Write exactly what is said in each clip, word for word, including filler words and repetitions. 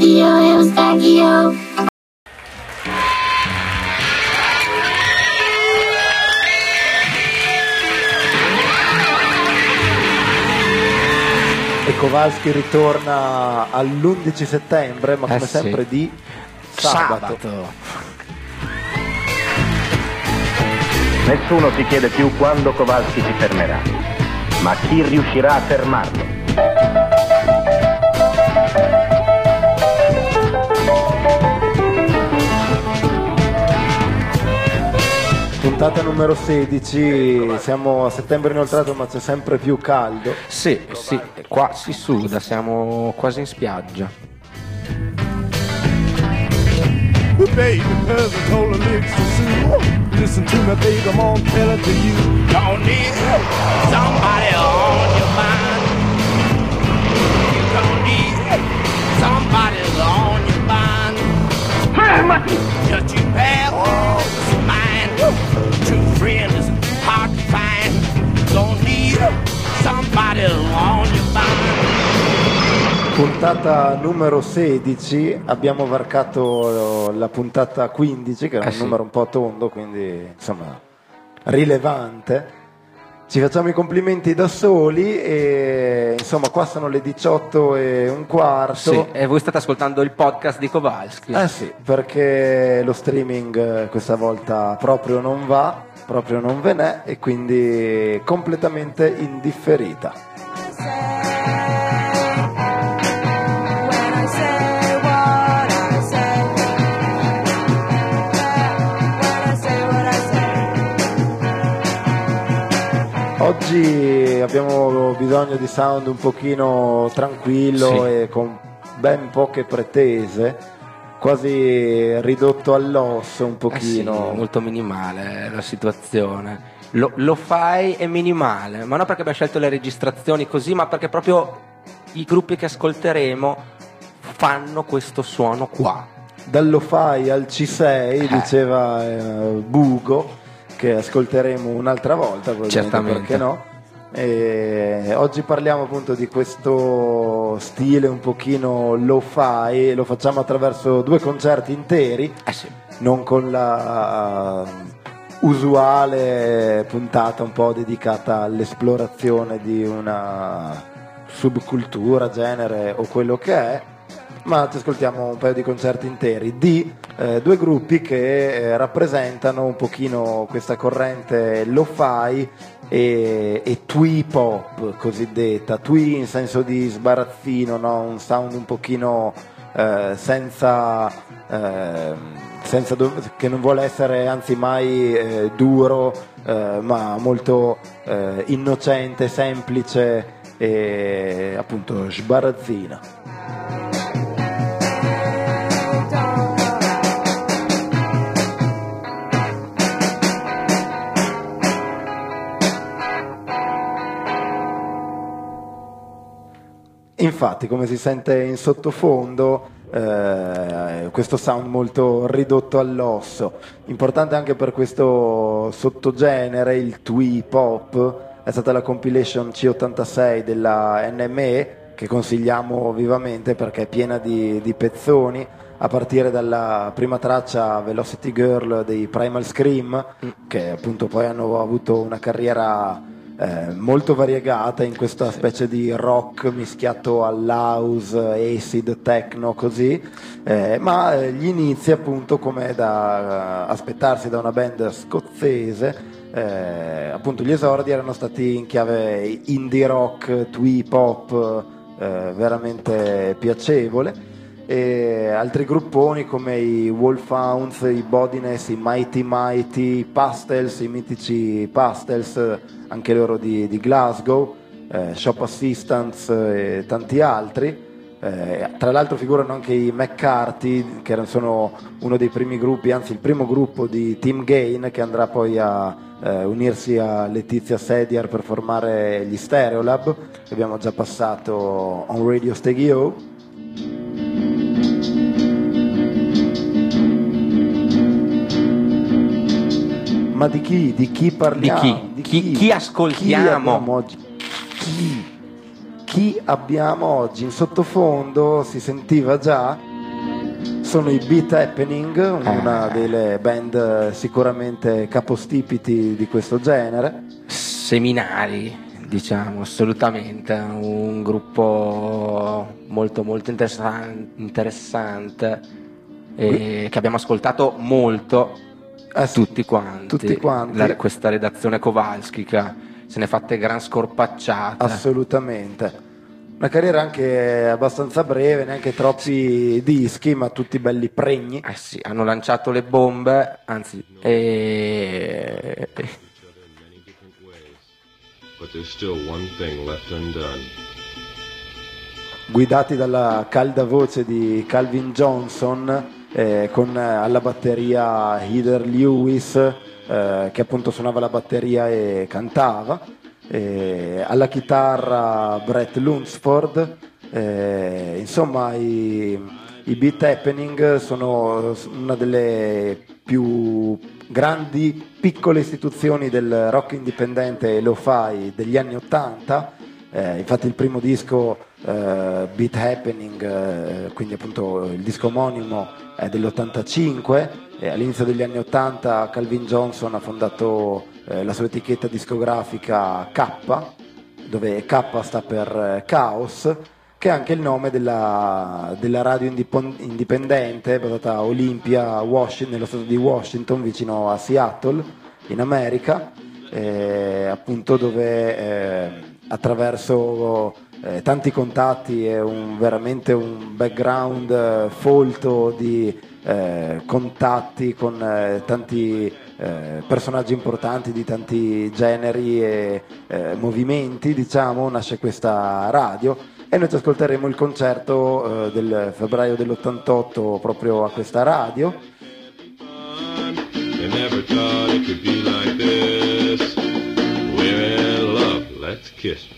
Stacchio, Eustachio. E Kowalski ritorna all'undici settembre, ma come eh sì. sempre di sabato. sabato. Nessuno si chiede più quando Kowalski si fermerà, ma chi riuscirà a fermarlo. Puntata numero sedici, siamo a settembre inoltrato ma c'è sempre più caldo. Sì, sì, qua si suda, siamo quasi in spiaggia. Baby, cause I told her lips to sue. Listen to me, baby, I'm on tell it to you. Don't need somebody on your mind. You don't need somebody on your mind. Fermati! Just you pass oh, mine. True friend is hard to find. Don't need somebody on your mind. Puntata numero sedici, abbiamo varcato la puntata quindici, che era eh un sì. numero un po' tondo, quindi insomma rilevante. Ci facciamo i complimenti da soli e insomma qua sono le diciotto e un quarto. Sì, e voi state ascoltando il podcast di Kowalski. Eh sì, perché lo streaming questa volta proprio non va, proprio non ve n'è e quindi completamente indifferita. Oggi abbiamo bisogno di sound un pochino tranquillo Sì. e con ben poche pretese, quasi ridotto all'osso un pochino. Eh sì, molto minimale la situazione. Lo, lo fai è minimale, ma non perché abbiamo scelto le registrazioni così, ma perché proprio i gruppi che ascolteremo fanno questo suono qua. Dallo fai al C sei, Eh. diceva eh, Bugo, che ascolteremo un'altra volta, Certamente. perché no? E oggi parliamo appunto di questo stile un pochino lo-fi, lo facciamo attraverso due concerti interi, Eh sì. non con la uh, usuale puntata un po' dedicata all'esplorazione di una subcultura, genere o quello che è, ma ci ascoltiamo un paio di concerti interi di eh, due gruppi che eh, rappresentano un pochino questa corrente lo-fi e, e twee pop cosiddetta, twee in senso di sbarazzino, no? Un sound un pochino eh, senza, eh, senza do- che non vuole essere anzi mai eh, duro, eh, ma molto eh, innocente, semplice e appunto sbarazzina. Infatti, come si sente in sottofondo, eh, questo sound molto ridotto all'osso, importante anche per questo sottogenere, il twee pop, è stata la compilation C ottantasei della N M E, che consigliamo vivamente perché è piena di, di pezzoni, a partire dalla prima traccia Velocity Girl dei Primal Scream, che appunto poi hanno avuto una carriera Eh, molto variegata in questa specie di rock mischiato all'house, acid, techno, così, eh, ma eh, gli inizi appunto come da uh, aspettarsi da una band scozzese, eh, appunto gli esordi erano stati in chiave indie rock, twee pop, eh, veramente piacevole. E altri grupponi come i Wolfhounds, i Bodiness, i Mighty Mighty, i Pastels, i mitici Pastels, anche loro di, di Glasgow, eh, Shop Assistants e tanti altri. Eh, tra l'altro figurano anche i McCarthy, che sono uno dei primi gruppi, anzi il primo gruppo di Tim Gain, che andrà poi a eh, unirsi a Letizia Sediar per formare gli Stereolab, che abbiamo già passato on Radio Stegio. Ma di chi? Di chi parliamo? Di chi? Di Chi- chi ascoltiamo? Chi abbiamo oggi? Chi? Chi abbiamo oggi? In sottofondo si sentiva già sono i Beat Happening, una delle band sicuramente capostipiti di questo genere. Seminari, diciamo, assolutamente, un gruppo molto molto interessan- interessante e che abbiamo ascoltato molto Eh sì, tutti quanti, tutti quanti. La- questa redazione Kowalskica se ne è fatte gran scorpacciate. Assolutamente. Una carriera anche abbastanza breve, neanche troppi dischi, ma tutti belli pregni. Eh sì, hanno lanciato le bombe, anzi, e... But there's still one thing left undone. Guidati dalla calda voce di Calvin Johnson, eh, con eh, alla batteria Heather Lewis, eh, che appunto suonava la batteria e cantava, eh, alla chitarra Brett Lunsford, eh, insomma i, i Beat Happening sono una delle più grandi piccole istituzioni del rock indipendente e lo-fi degli anni ottanta. Eh, infatti il primo disco, eh, Beat Happening, eh, quindi appunto il disco omonimo, è dell'ottantacinque, e all'inizio degli anni ottanta Calvin Johnson ha fondato eh, la sua etichetta discografica K, dove K sta per eh, Chaos, che è anche il nome della, della radio indipon- indipendente basata a Olympia, Washington, nello stato di Washington, vicino a Seattle, in America, eh, appunto dove eh, attraverso eh, tanti contatti e un, veramente un background eh, folto di eh, contatti con eh, tanti eh, personaggi importanti di tanti generi e eh, movimenti, diciamo, nasce questa radio. E noi ci ascolteremo il concerto eh, del febbraio dell'ottantotto proprio a questa radio. I never thought it could be like this. We're in love, let's kiss.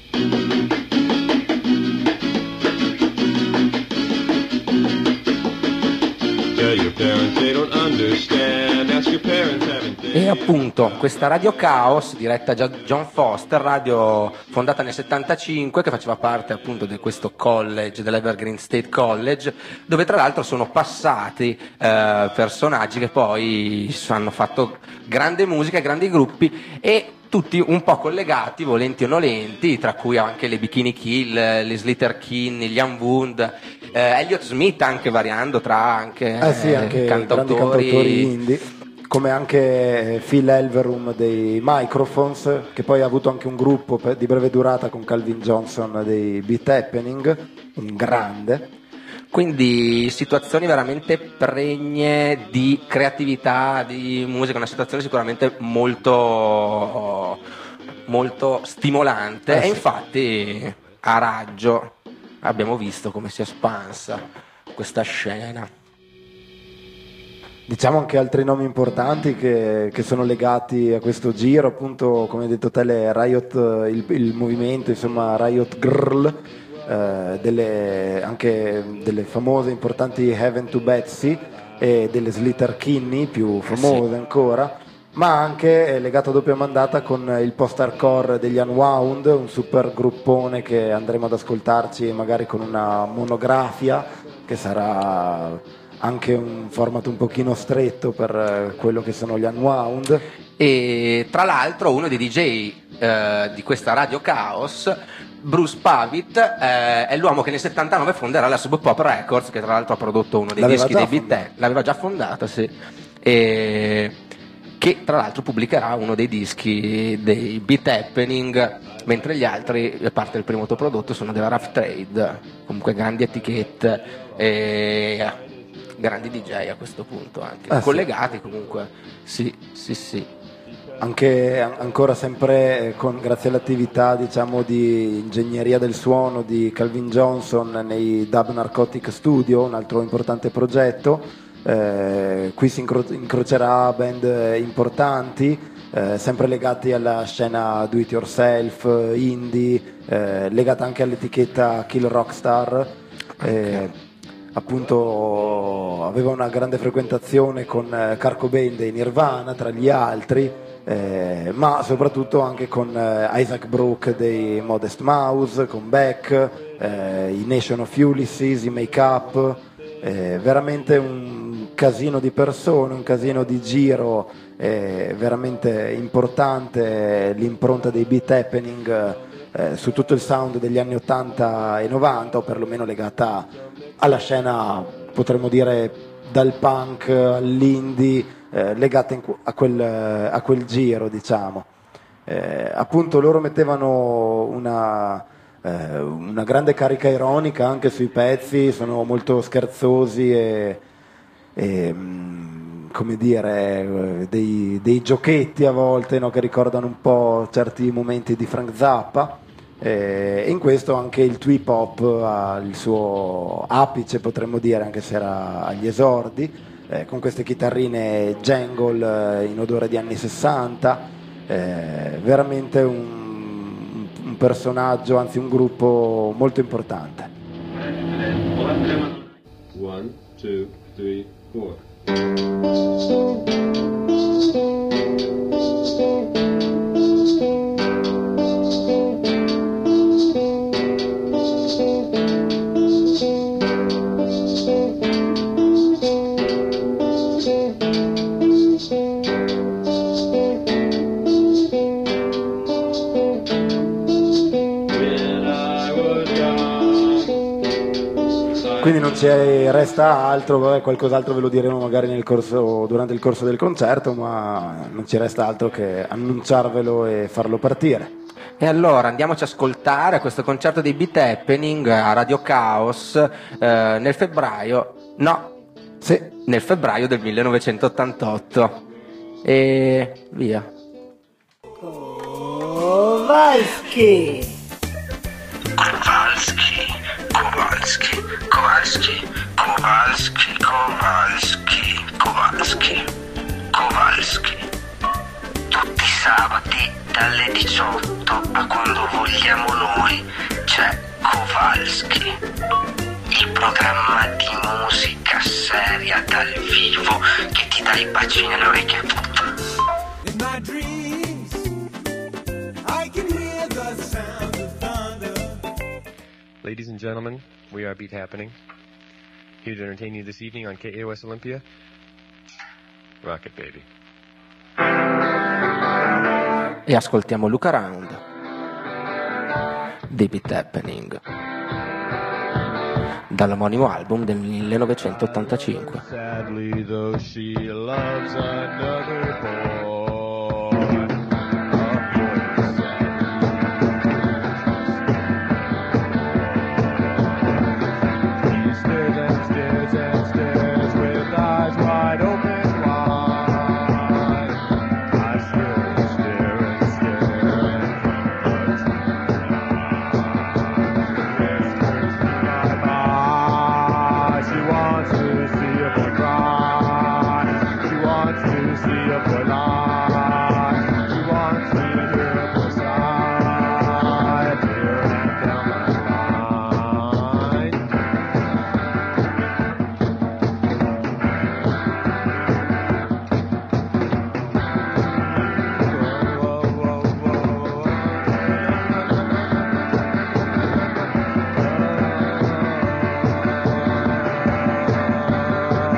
Tell your parents they don't understand. Ask your parents haven't they? E appunto questa Radio Chaos, diretta da John Foster, radio fondata nel settantacinque, che faceva parte appunto di questo college, dell'Evergreen State College, dove tra l'altro sono passati eh, personaggi che poi hanno fatto grande musica, grandi gruppi, e tutti un po' collegati, volenti o nolenti, tra cui anche le Bikini Kill, le Slater Kinney, gli Unwound, eh, Elliott Smith, anche variando tra anche, Eh sì, anche eh, grandi cantautori indie, come anche Phil Elverum dei Microphones, che poi ha avuto anche un gruppo per- di breve durata con Calvin Johnson dei Beat Happening, un grande. Quindi situazioni veramente pregne di creatività, di musica, una situazione sicuramente molto, molto stimolante, Eh sì. e infatti a raggio abbiamo visto come si è espansa questa scena. Diciamo anche altri nomi importanti che, che sono legati a questo giro, appunto come hai detto te, le Riot, il, il movimento, insomma Riot Grrrl, eh, delle, anche delle famose importanti Heaven to Betsy e delle Slater Kinney, più famose sì. ancora, ma anche eh, legato a doppia mandata con il post-hardcore degli Unwound, un super gruppone che andremo ad ascoltarci magari con una monografia, che sarà anche un format un pochino stretto per eh, quello che sono gli Unwound. E tra l'altro uno dei D J eh, di questa Radio Chaos, Bruce Pavitt, eh, è l'uomo che nel settantanove fonderà la Sub Pop Records, che tra l'altro ha prodotto uno dei L'aveva dischi già dei Beat. L'aveva già fondata, sì. E che tra l'altro pubblicherà uno dei dischi dei Beat Happening, mentre gli altri, a parte il primo autoprodotto, sono della Rough Trade, comunque grandi etichette e grandi D J a questo punto anche, Ah, sì. collegati comunque, sì, sì, sì. Anche an- ancora sempre eh, con, grazie all'attività, diciamo, di ingegneria del suono di Calvin Johnson nei Dub Narcotic Studio, un altro importante progetto. Eh, qui si incro- incrocerà band eh, importanti, eh, sempre legati alla scena do it yourself, eh, indie, eh, legata anche all'etichetta Kill Rockstar. Eh, appunto aveva una grande frequentazione con eh, Kurt Cobain dei Nirvana tra gli altri, eh, ma soprattutto anche con eh, Isaac Brooke dei Modest Mouse, con Beck, eh, i Nation of Ulysses, i Make Up, eh, veramente un casino di persone, un casino di giro, eh, veramente importante l'impronta dei Beat Happening eh, su tutto il sound degli anni ottanta e novanta, o perlomeno legata alla scena, potremmo dire, dal punk all'indie, eh, legata in, a, quel, a quel giro, diciamo. Eh, appunto loro mettevano una, eh, una grande carica ironica anche sui pezzi, sono molto scherzosi e, e mh, come dire, dei, dei giochetti a volte, no, che ricordano un po' certi momenti di Frank Zappa, e in questo anche il twee pop ha il suo apice, potremmo dire, anche se era agli esordi, eh, con queste chitarrine jangle eh, in odore di anni sessanta. Eh, veramente un, un personaggio, anzi un gruppo molto importante. One, two, three, four. Quindi non ci resta altro, vabbè, qualcos'altro ve lo diremo magari nel corso, durante il corso del concerto, ma non ci resta altro che annunciarvelo e farlo partire. E allora andiamoci a ascoltare questo concerto dei Beat Happening a Radio Chaos eh, nel febbraio, no, sì, nel febbraio del millenovecentottantotto. E via. Kowalski! Kowalski, Kowalski, Kowalski, Kowalski, Kowalski, Kowalski, Kowalski. Tutti i sabati dalle diciotto a quando vogliamo noi c'è Kowalski, il programma di musica seria dal vivo che ti dà i baci nelle orecchie. In my dreams, I can hear the sound of thunder. Ladies and gentlemen, we are Beat Happening, here to entertain you this evening on K A O S Olympia. Rock it, baby. E ascoltiamo Look Around dei Beat Happening dall'omonimo album del millenovecentottantacinque. Sadly, though she loves another boy. He stares and stares and stares with eyes wide open wide. I stare and stare and stare and whispers in my mind. She wants to see a boy cry. She wants to see a boy lie. She wants to hear a boy sigh. Here and down my line. Whoa, whoa, whoa, whoa.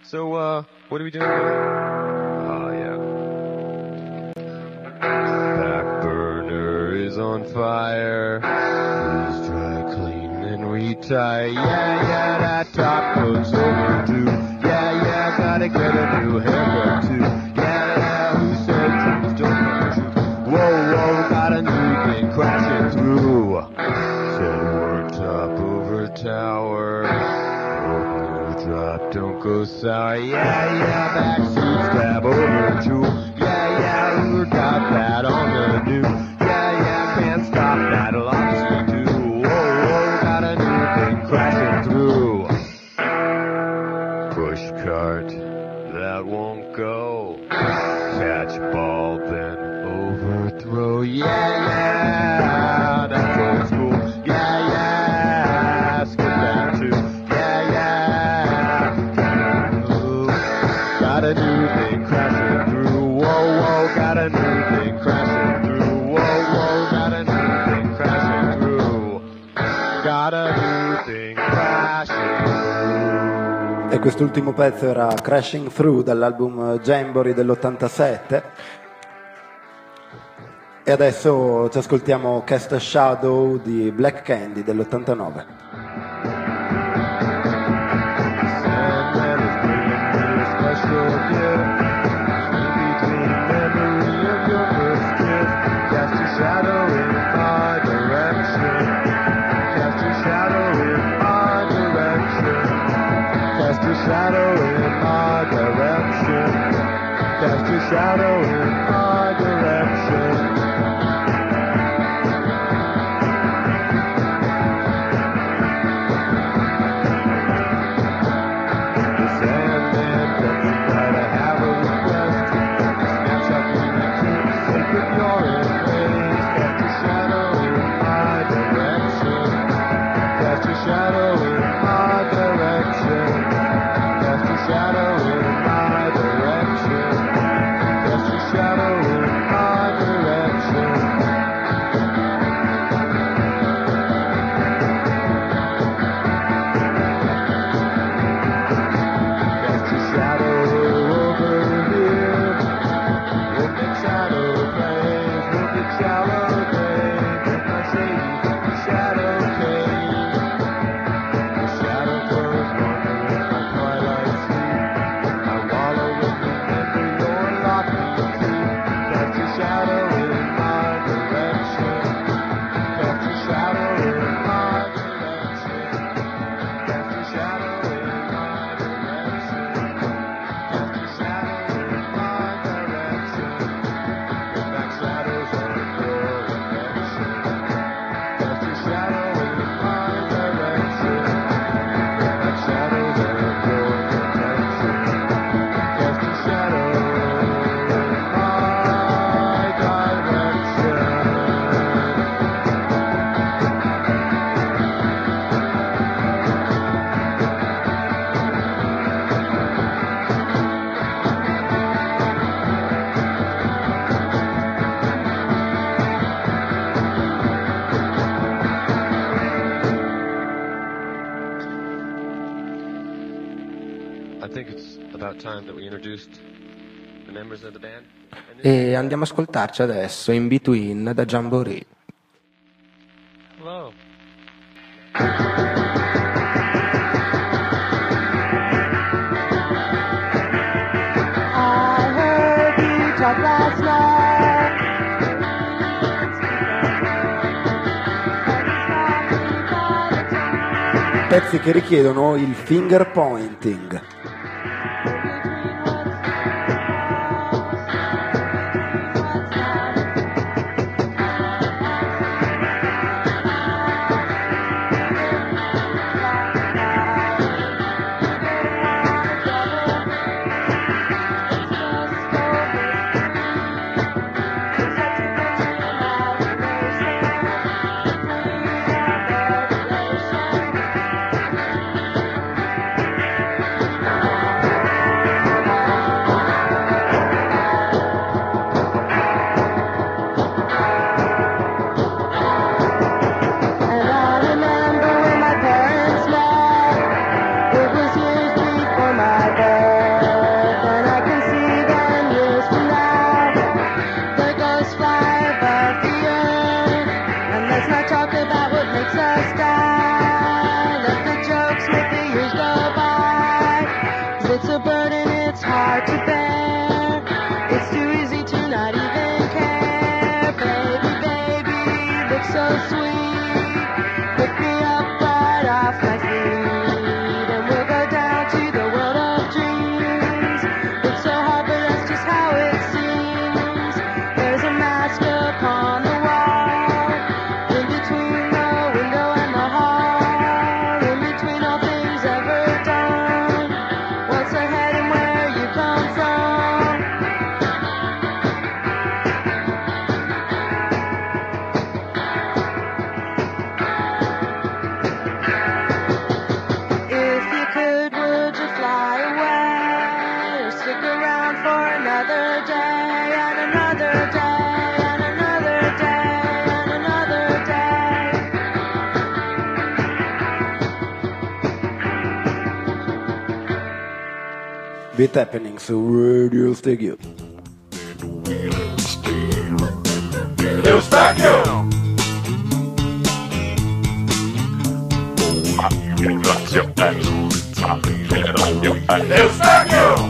So, uh, what are we doing today? Oh, yeah. Back burner is on fire. Please dry, clean, and retie. Yeah, yeah, that top coat's overdue. Yeah, yeah, gotta get a new haircut too. Yeah, yeah, who said trees don't know truth? Whoa, whoa, got a new thing crashing through. Said we're top over tower. Hope no drop, don't go sour. Yeah, yeah, backseat stab over two. Yeah, yeah, who got that on the new? Yeah, yeah, can't stop that, obviously do. Whoa, whoa, got a new thing crashing through. Push cart, that won't go. Catch ball, then overthrow. Yeah, yeah, that's old school. Yeah, yeah, skip that too. Yeah, yeah. Ooh, got a new thing crashing through. Whoa, whoa, got a new thing crashing through. Whoa, whoa, got a new thing crashing through. Got a new thing crashing through. E quest'ultimo pezzo era Crashing Through dall'album Jamboree dell'ottantasette. E adesso ci ascoltiamo Cast a Shadow di Black Candy dell'ottantanove. Shadow in my direction. Cast your shadow in my direction. The Sandman doesn't try to have a request. Snatch up in the truth, sacred your embrace. Cast your shadow in my direction. Cast your shadow in my direction. Shadow in my direction. Cast your shadow in my direction. Cast your shadow over here. We'll make shadow plays. We'll get shallow days. With my shady shadow cave. The shadow grows longer in my twilight. Shadow in my direction. Cast your shadow in my direction. Cast your shadow in my direction. Cast your shadow in my direction. Get back shadows on your reflection. Cast your shadow in my direction. Get back shadows on your reflection. Cast your shadow. E andiamo a ascoltarci adesso In Between da Jamboree. Hello. I heard you talk last night. Pezzi che richiedono il finger pointing. It was years before my birth. another day, and another day, and another day, and another day. Beat Happening su Radio Stagio. Eustachio! Eustachio!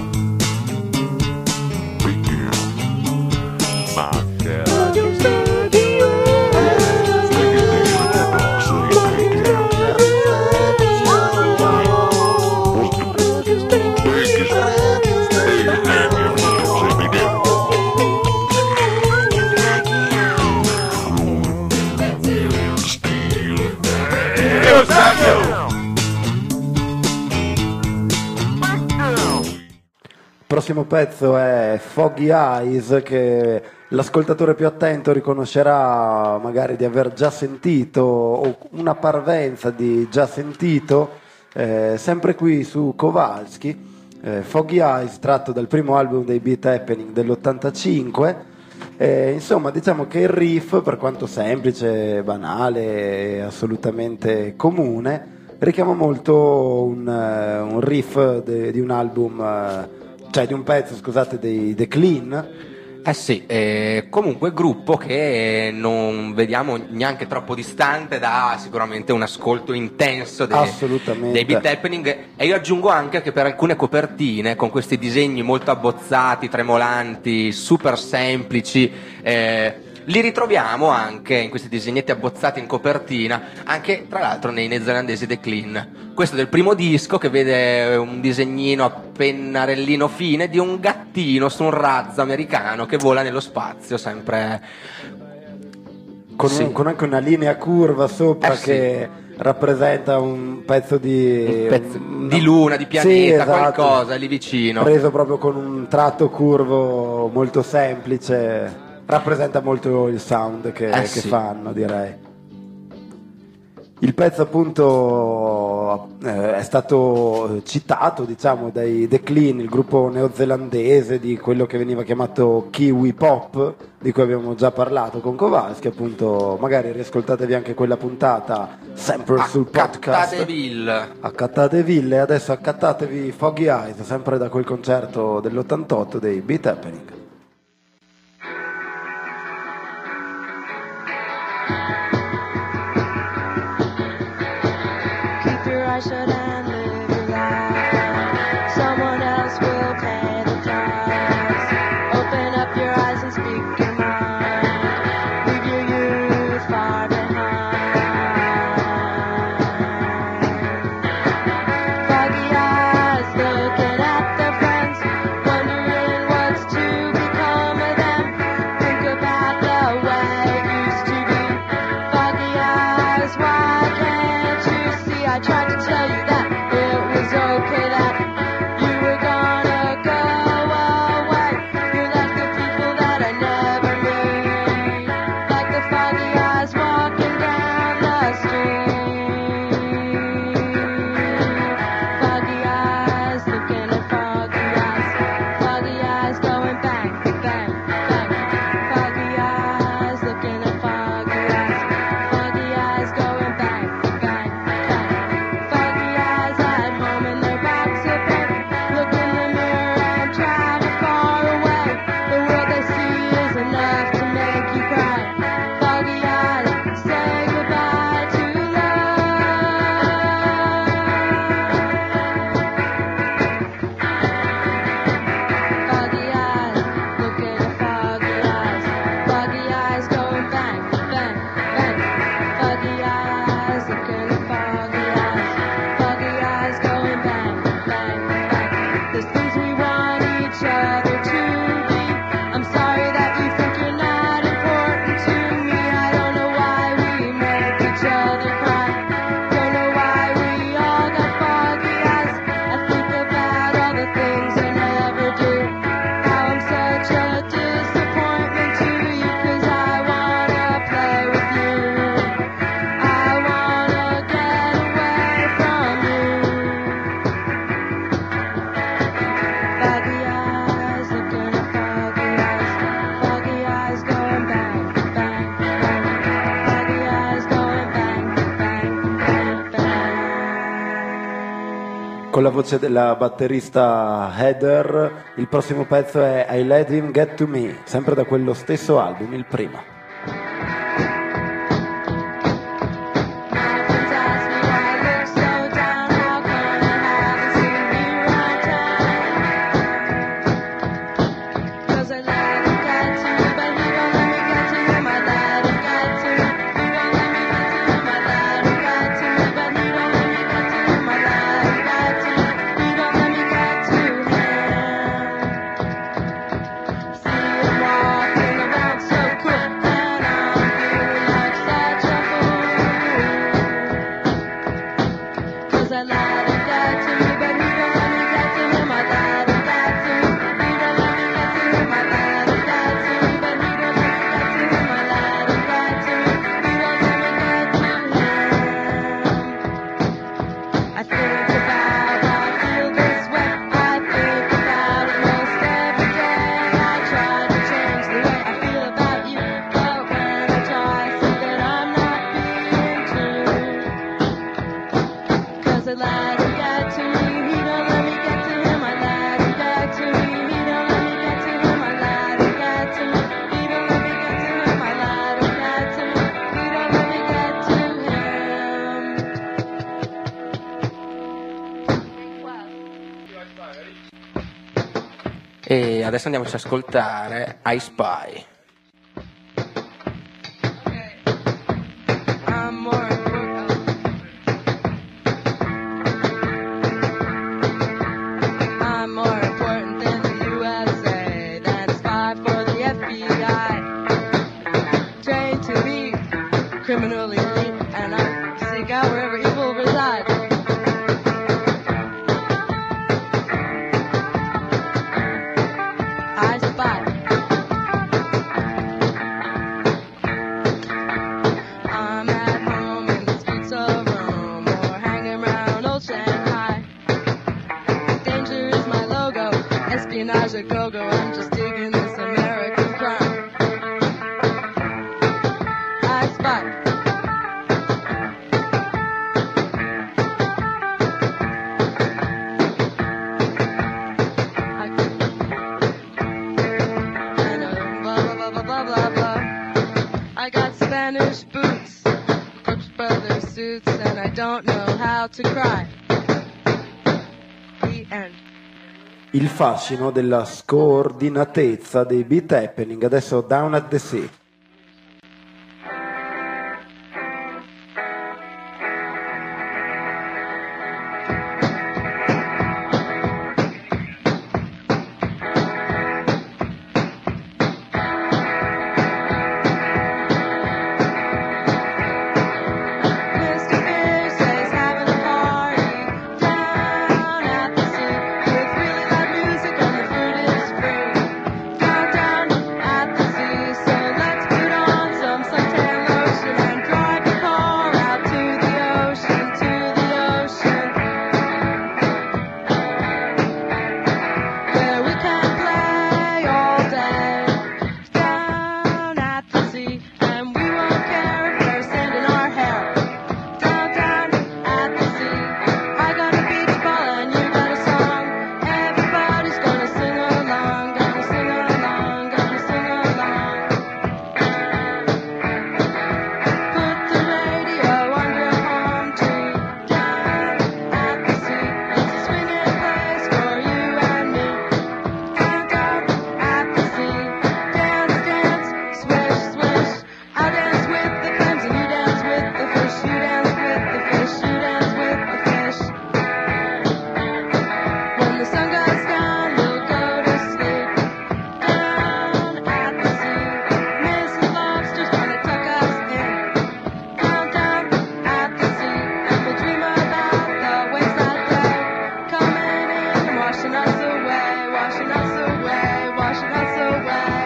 Il prossimo pezzo è Foggy Eyes, che l'ascoltatore più attento riconoscerà magari di aver già sentito o una parvenza di già sentito, eh, sempre qui su Kowalski. eh, Foggy Eyes, tratto dal primo album dei Beat Happening dell'ottantacinque. Eh, insomma, diciamo che il riff, per quanto semplice, banale e assolutamente comune, richiama molto un, uh, un riff de, di un album, uh, cioè di un pezzo, scusate, dei The Clean. Eh sì, eh, comunque gruppo che non vediamo neanche troppo distante da sicuramente un ascolto intenso dei, Assolutamente. dei Beat Happening, e io aggiungo anche che per alcune copertine con questi disegni molto abbozzati, tremolanti, super semplici, eh, li ritroviamo anche in questi disegnetti abbozzati in copertina, anche tra l'altro nei neozelandesi The Clean. Questo del primo disco, che vede un disegnino a pennarellino fine di un gattino su un razzo americano che vola nello spazio, sempre con, sì. un, con anche una linea curva sopra, Eh sì. che rappresenta un pezzo di un pezzo un- di luna, di pianeta, sì, esatto, qualcosa lì vicino, preso proprio con un tratto curvo molto semplice. Rappresenta molto il sound che, Eh che sì. fanno, direi. Il pezzo appunto eh, è stato citato, diciamo, dai The Clean, il gruppo neozelandese di quello che veniva chiamato Kiwi Pop, di cui abbiamo già parlato con Kowalski. Appunto, magari riascoltatevi anche quella puntata sempre sul podcast. Accattateville. Accattateville. E adesso accattatevi Foggy Eyes, sempre da quel concerto dell'ottantotto dei Beat Happening. Keep your eyes shut and live your life. Someone else will pay the price. Open up your eyes and speak your mind. Leave your youth far behind. Foggy eyes looking at their friends, wondering what's to become of them. Think about the way it used to be. Foggy eyes, why can't you see? I tried to tell you that it was okay, that you were gonna go away. You're like the people that I never knew, like the foggy eyes walking down the street. Foggy eyes looking at foggy eyes, foggy eyes going bang, bang, bang. Foggy eyes looking at foggy eyes, foggy eyes going bang, bang, bang. Foggy eyes at home in their box of pain. Look in the mirror and travel far away. The world they see is enough to make you cry. Foggy eyes, say goodbye to love. Foggy eyes, looking at foggy eyes. Foggy eyes going bang, bang, bang. Foggy eyes, looking at foggy eyes. Foggy eyes going bang, bang, bang. There's things we want each other to be. I'm sorry that you think you're not important to me. I don't know why we make each other cry. Don't know why we all got foggy eyes. I think about all the things I never do. How I'm such a disappointment to you, 'cause I wanna play with you. I wanna get away from you. con la voce della batterista Heather. Il prossimo pezzo è I Let Him Get To Me, sempre da quello stesso album, il primo. E adesso andiamoci ad ascoltare I Spy. I'm more important. I'm more important than the U S A, than a spy for the F B I. Trained to be criminally elite, and I seek out wherever evil resides. I spy. I'm at home in the streets of Rome, or hanging around old Shanghai. Danger is my logo, espionage a go-go. I'm just digging this American crime. I spy. I got Spanish boots, Brooks Brothers suits, and I don't know how to cry. The end. Il fascino della scoordinatezza dei beat happening, adesso Down at the Sea. Mister Fish says having a party down at the sea with really loud music and the food is free. Down, down at the sea, so let's put on some suntan lotion and drive the car out to the ocean, to the ocean, where we can play all day. Down at the sea, and we won't care if there's sand in our hair. Down, down at the sea, I got a beach ball and you got a song. Everybody's gonna sing along, gonna sing along, gonna sing along. Put the radio on your home tree. Down at the sea, it's a swinging place for you and me. Down, down at the sea, dance, dance, swish, swish. I'll dance with the flames and you dance with the fish. You dance with the fish, you dance with the fish. When the sun goes down, we'll go to sleep. Down at the sea, Mister Lobster's gonna tuck us in. Down, down at the sea, and we'll dream about the waves that day coming in and washing us away, washing us away, washing us away.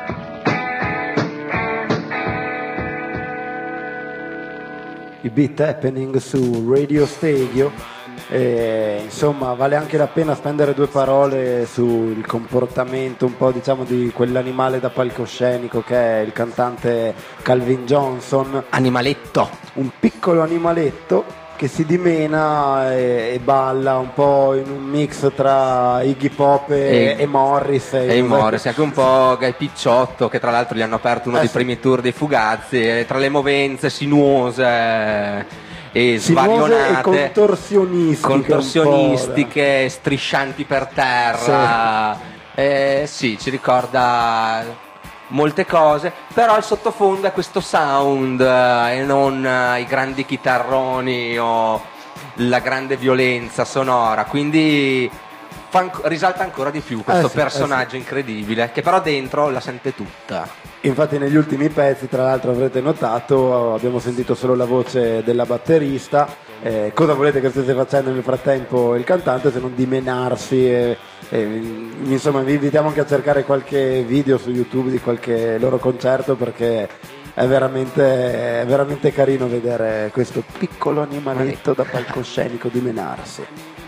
I beat happening su Radio Stadio, e, insomma vale anche la pena spendere due parole sul comportamento un po', diciamo, di quell'animale da palcoscenico che è il cantante Calvin Johnson. Animaletto. Un piccolo animaletto che si dimena e, e balla un po' in un mix tra Iggy Pop e, e, e Morris e, e Morris, anche un po' Gai Picciotto, che tra l'altro gli hanno aperto uno eh, dei sì. primi tour dei Fugazzi, e tra le movenze sinuose e svarionate e contorsionistiche, contorsionistiche striscianti per terra, sì. Eh, sì, ci ricorda molte cose, però il sottofondo è questo sound eh, e non eh, i grandi chitarroni o la grande violenza sonora, quindi fa anc- risalta ancora di più questo eh sì, personaggio eh sì. incredibile, che però dentro la sente tutta. Infatti negli ultimi pezzi, tra l'altro avrete notato, abbiamo sentito solo la voce della batterista. Eh, cosa volete che stesse facendo nel frattempo il cantante se non dimenarsi? E, e, insomma, vi invitiamo anche a cercare qualche video su YouTube di qualche loro concerto, perché è veramente, è veramente carino vedere questo piccolo animaletto da palcoscenico dimenarsi.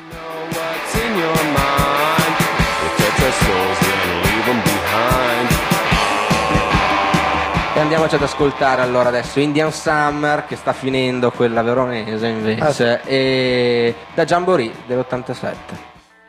E andiamoci ad ascoltare allora adesso Indian Summer, che sta finendo quella veronese invece, ah, sì. E da Jamboree dell'ottantasette.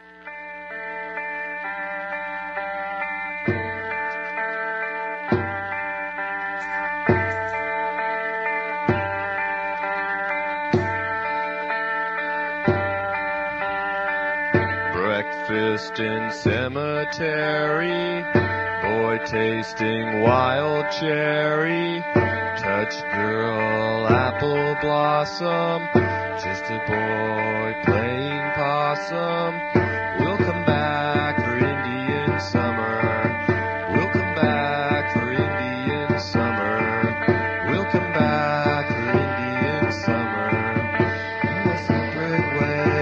Breakfast in cemetery, boy tasting wild cherry, touch girl apple blossom, just a boy playing possum. We'll come back for Indian summer, we'll come back for Indian summer, we'll come back for Indian summer, in a separate way.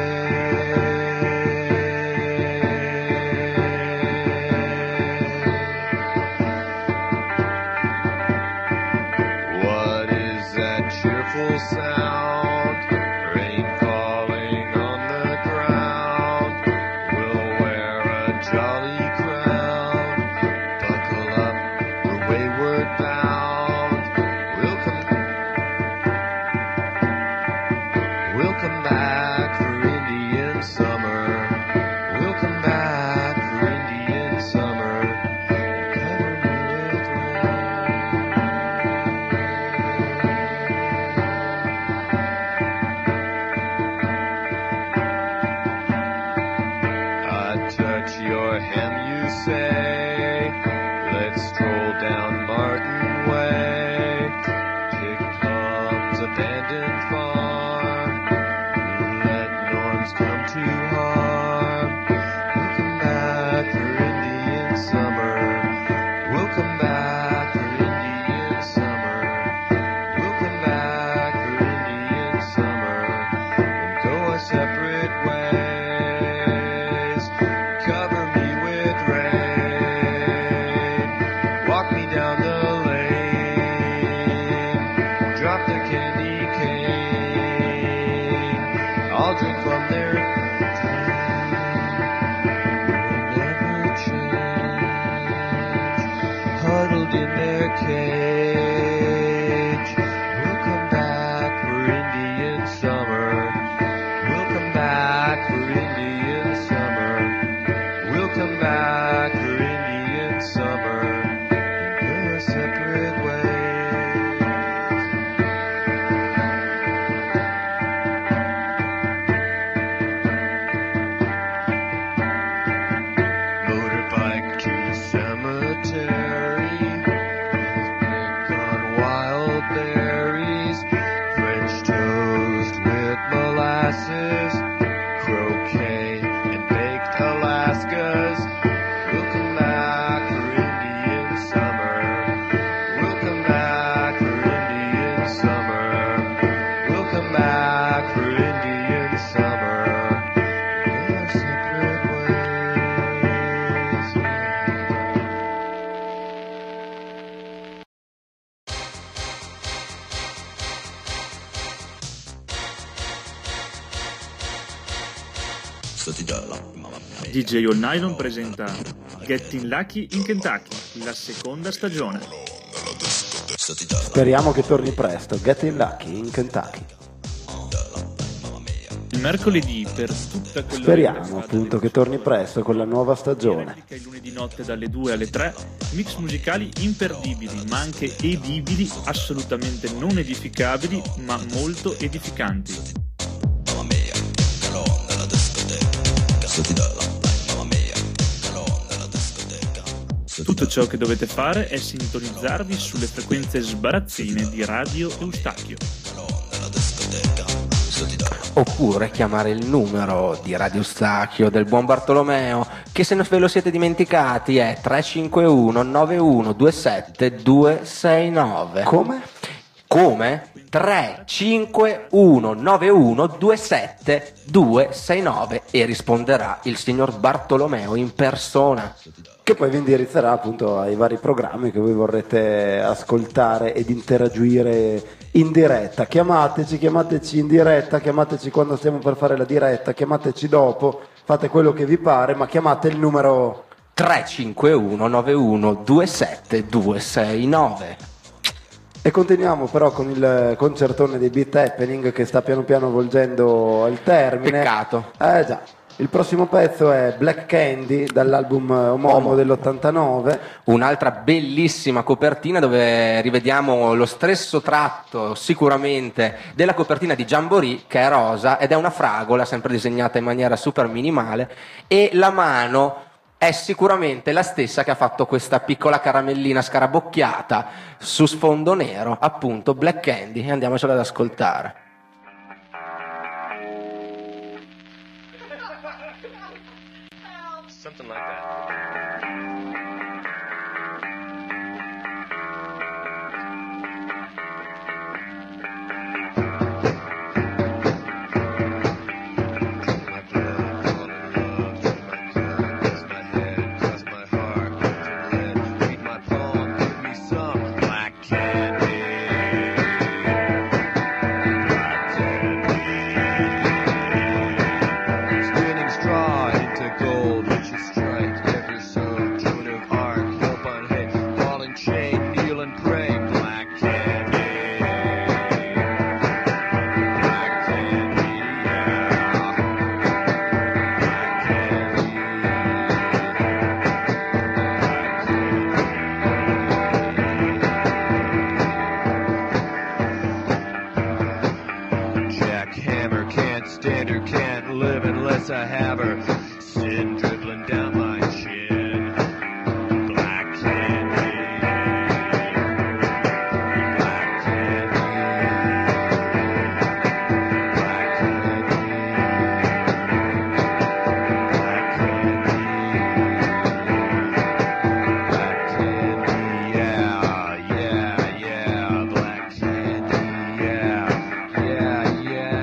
Sound, rain falling on the ground, we'll wear a jolly crown, buckle up, we're wayward bound, we'll come, we'll come back for Indian summer, we'll come back for Indian summer, cover me with rain. Your hem, you say, let's stroll down Martin Way, here comes abandoned farm, let norms come to harm, we'll come back for Indian summer, we'll come back for Indian summer, we'll come back for Indian summer, and go a separate way. Cage. We'll come back for Indian summer. We'll come back for Indian summer. We'll come back for Indian summer. And go a separate way. Motorbike to cemetery. French toast with molasses, croquet and baked Alaskas. We'll come back for Indian summer. We'll come back for Indian summer. We'll come back for Indian summer. In our separate ways. D J All Nylon presenta Getting Lucky in Kentucky, la seconda stagione. Speriamo che torni presto. Getting Lucky in Kentucky. mercoledì per tutta quella Speriamo appunto che torni presto con la nuova stagione. il lunedì notte dalle due alle tre, mix musicali imperdibili ma anche edibili, assolutamente non edificabili ma molto edificanti. Tutto ciò che dovete fare è sintonizzarvi sulle frequenze sbarazzine di Radio Eustachio. Oppure chiamare il numero di Radio Eustachio del buon Bartolomeo, che se non ve lo siete dimenticati è tre cinque uno nove uno due sette due sei nove. Come? Come? tre cinque uno nove uno due sette due sei nove e risponderà il signor Bartolomeo in persona. Che poi vi indirizzerà appunto ai vari programmi che voi vorrete ascoltare ed interagire in diretta. Chiamateci, chiamateci in diretta, chiamateci quando stiamo per fare la diretta, chiamateci dopo, fate quello che vi pare, ma chiamate il numero tre cinque uno nove uno due sette due sei nove. E continuiamo però con il concertone dei Beat Happening che sta piano piano volgendo al termine. Peccato. Eh già. Il prossimo pezzo è Black Candy dall'album omonimo dell'ottantanove. Un'altra bellissima copertina dove rivediamo lo stesso tratto sicuramente della copertina di Jamboree, che è rosa ed è una fragola sempre disegnata in maniera super minimale, e la mano è sicuramente la stessa che ha fatto questa piccola caramellina scarabocchiata su sfondo nero, appunto Black Candy, e andiamocela ad ascoltare. Something like that. I have her sin dribbling down my chin. Black candy, black candy, black candy, black candy, black candy, yeah, yeah, yeah, black candy, yeah, yeah, yeah.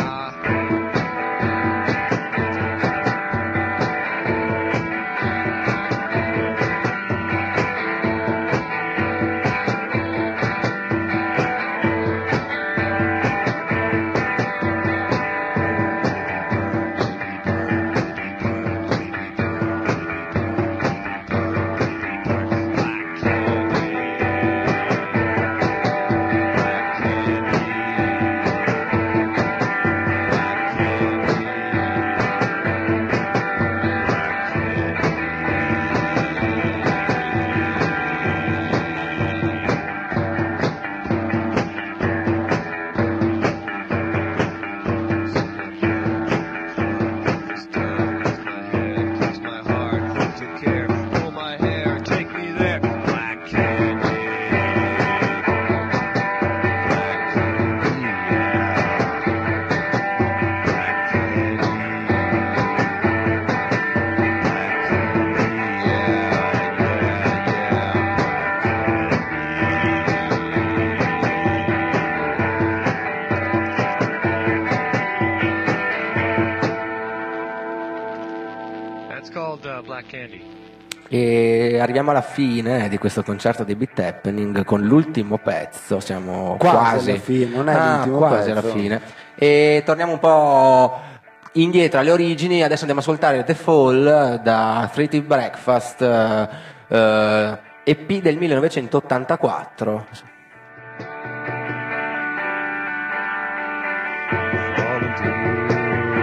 E arriviamo alla fine di questo concerto di Beat Happening con l'ultimo pezzo, siamo quasi, quasi alla fine, non è ah, l'ultimo quasi pezzo. alla fine, e torniamo un po' indietro alle origini. Adesso andiamo ad ascoltare The Fall da Three Tea Breakfast, eh, eh, E P del millenovecentottantaquattro. Falling through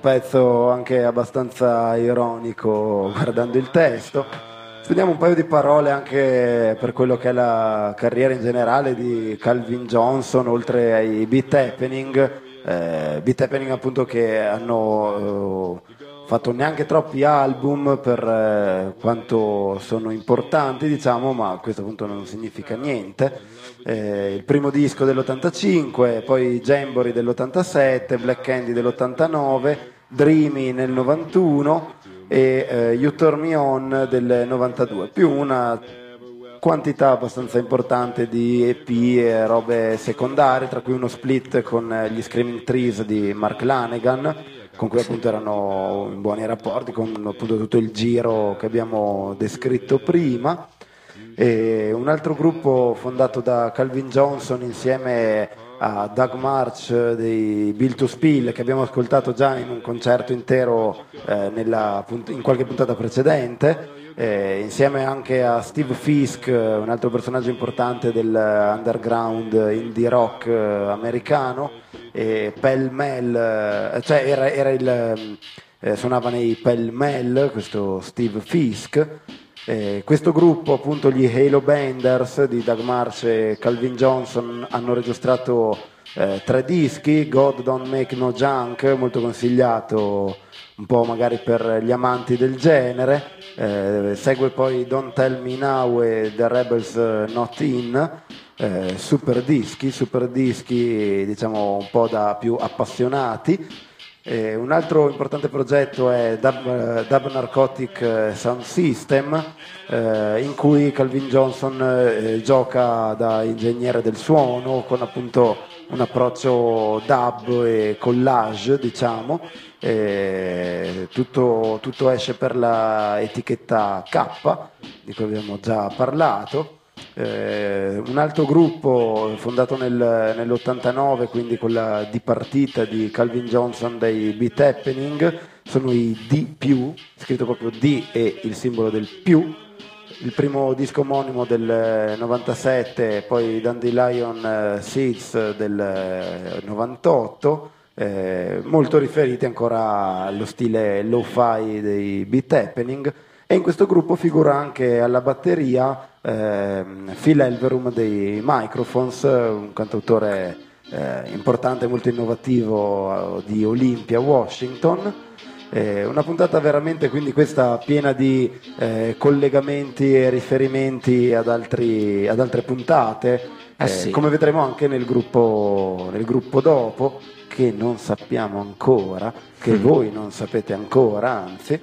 pezzo anche abbastanza ironico guardando il testo. Spendiamo un paio di parole anche per quello che è la carriera in generale di Calvin Johnson, oltre ai Beat Happening, eh, Beat Happening appunto che hanno eh, fatto neanche troppi album per eh, quanto sono importanti, diciamo, ma a questo punto non significa niente. Eh, il primo disco dell'ottantacinque, poi Jamboree dell'ottantasette, Black Candy dell'ottantanove, Dreamy nel novantuno e eh, You Turn Me On del novantadue, più una quantità abbastanza importante di E P e robe secondarie, tra cui uno split con gli Screaming Trees di Mark Lanegan, con cui appunto erano in buoni rapporti, con appunto tutto il giro che abbiamo descritto prima. E un altro gruppo fondato da Calvin Johnson insieme a Doug March dei Bill to Spill, che abbiamo ascoltato già in un concerto intero eh, nella, in qualche puntata precedente, eh, insieme anche a Steve Fisk, un altro personaggio importante dell'underground indie rock eh, americano, e Pell Mell, eh, cioè era, era il, eh, suonava nei Pell Mell questo Steve Fisk. Eh, questo gruppo, appunto gli Halo Benders di Doug March e Calvin Johnson, hanno registrato eh, tre dischi. God Don't Make No Junk, molto consigliato un po' magari per gli amanti del genere, eh, segue poi Don't Tell Me Now e The Rebels Not In, eh, super dischi, super dischi diciamo un po' da più appassionati. Eh, un altro importante progetto è Dub, uh, Dub Narcotic Sound System, eh, in cui Calvin Johnson eh, gioca da ingegnere del suono con appunto un approccio dub e collage, diciamo. Eh, tutto, tutto esce per la etichetta K, di cui abbiamo già parlato. Eh, un altro gruppo fondato nel, nell'ottantanove, quindi con la dipartita di Calvin Johnson dei Beat Happening, sono i D più, scritto proprio D e il simbolo del più. Il primo disco omonimo del novantasette, poi Dandelion Seeds del novantotto, eh, molto riferiti ancora allo stile lo-fi dei Beat Happening. E in questo gruppo figura anche alla batteria eh, Phil Elverum dei Microphones, un cantautore eh, importante, molto innovativo, eh, di Olympia, Washington. Eh, una puntata veramente, quindi questa, piena di eh, collegamenti e riferimenti ad, altri, ad altre puntate, eh, eh sì. come vedremo anche nel gruppo, nel gruppo dopo, che non sappiamo ancora, che mm. voi non sapete ancora, anzi.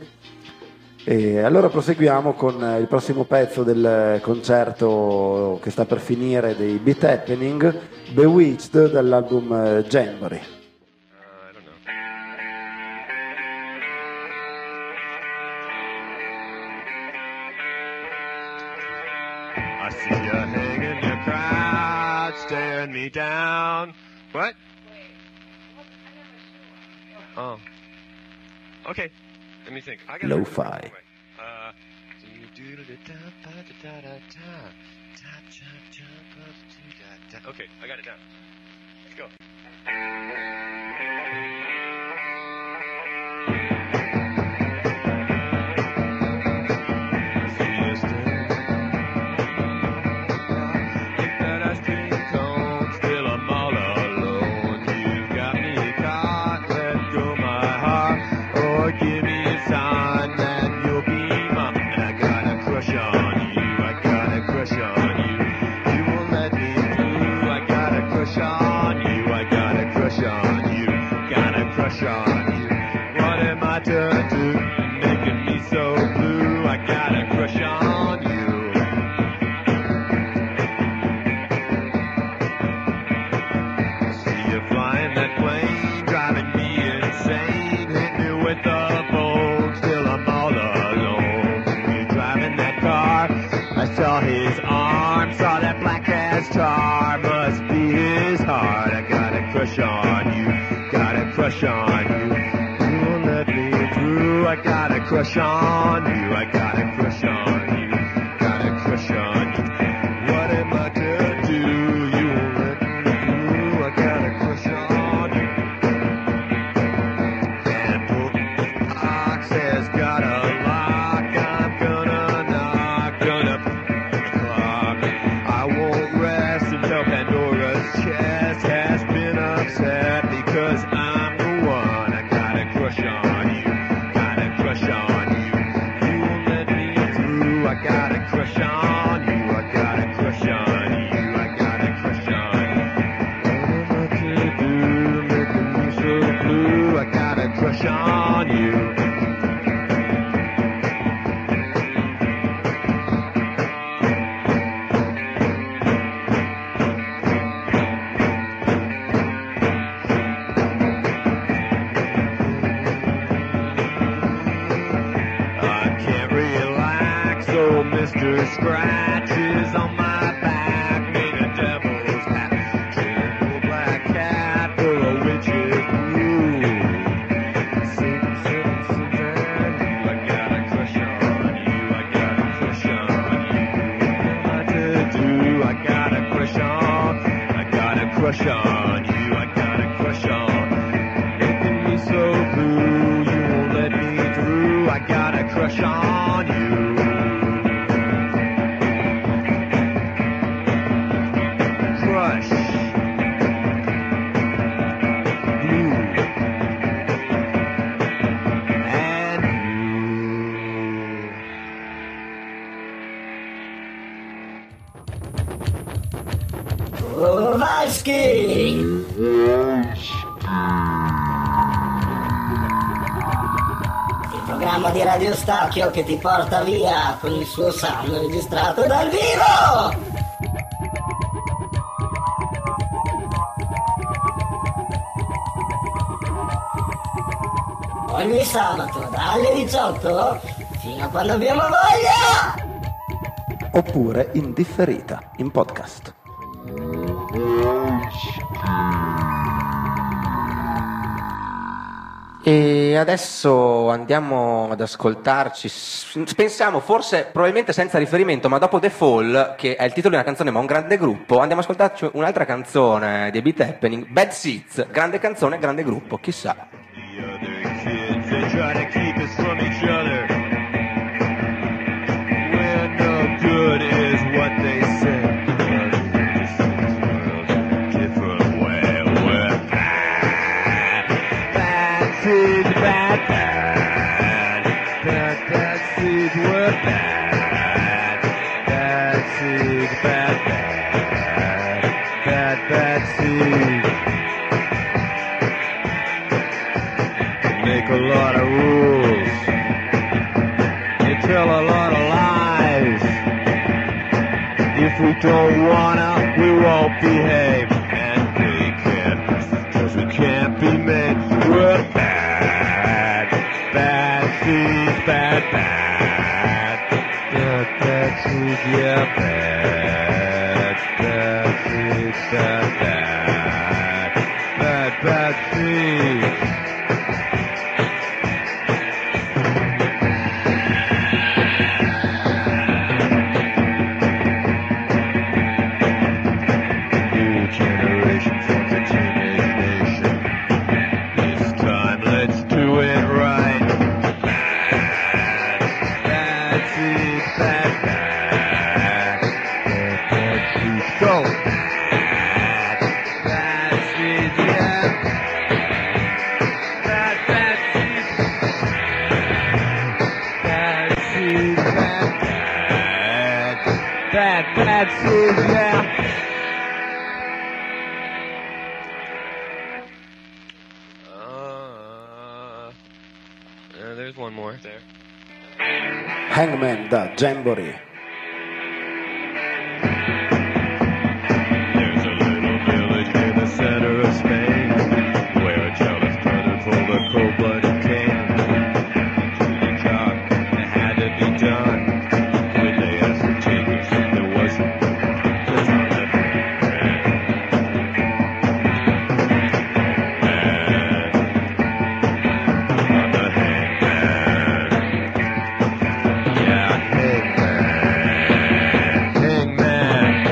E allora proseguiamo con il prossimo pezzo del concerto che sta per finire dei Beat Happening, Bewitched, dall'album Jamboree. I see you hanging your crowd, staring me down. What? Oh. Okay. Let me think. I got Lo-fi. Uh, okay, I got it down. Let's go. Crush on you, I got a crush on you, got a crush on you. What am I to do? You won't let me through. I got a crush on you. Can't has got a lock. I'm gonna knock, gonna beat the clock. I won't rest until Pandora's chest has been upset, because I'm the one. I got a crush on you, got a crush on you. You won't let me through. I got a crush on you, I got a crush on you, I got a crush on you. What am I to do, making me so blue? I got a crush on you. Mister Scratches on my back, made a devil's hat, triple black cat for a witch's brew. Sitting, sitting, sitting, I got a crush on you, I got a crush on you. What to do? I got a crush on, I got a crush on you, I got a crush on. Making me so blue, you won't let me through. I got a crush on you. Kowalski! Il programma di Radio Stacchio che ti porta via con il suo sound registrato dal vivo! Ogni sabato dalle diciotto fino a quando abbiamo voglia! Oppure in differita, in podcast. E adesso andiamo ad ascoltarci, s- pensiamo forse, probabilmente senza riferimento, ma dopo The Fall, che è il titolo di una canzone ma un grande gruppo, andiamo ad ascoltarci un'altra canzone di Beat Happening, Bad Seeds, grande canzone, grande gruppo, chissà. They try to keep us from each other. When no good is what they say. Different way. We're bad. Bad seeds, bad, bad. Bad, bad seeds, we're bad. Bad seeds, bad, bad. Bad, bad seeds. Make a lot of rules. They tell a lot of lies. If we don't wanna, we won't behave. And they can't, cause we can't be made. We're bad. Bad seeds, bad, bad. Bad, bad seeds, yeah, bad. Bad seeds, bad, bad. Bad, bad seeds. Bad seeds, yeah. Uh, uh, there's one more there. Hangman da Jamboree. There's a little village near the center of Spain where a jealous brother pulled a cold-blooded cane. To the job that had to be done. When they asked for takers, there wasn't. Just on the hangman. On the hangman. Yeah, hangman. Hangman.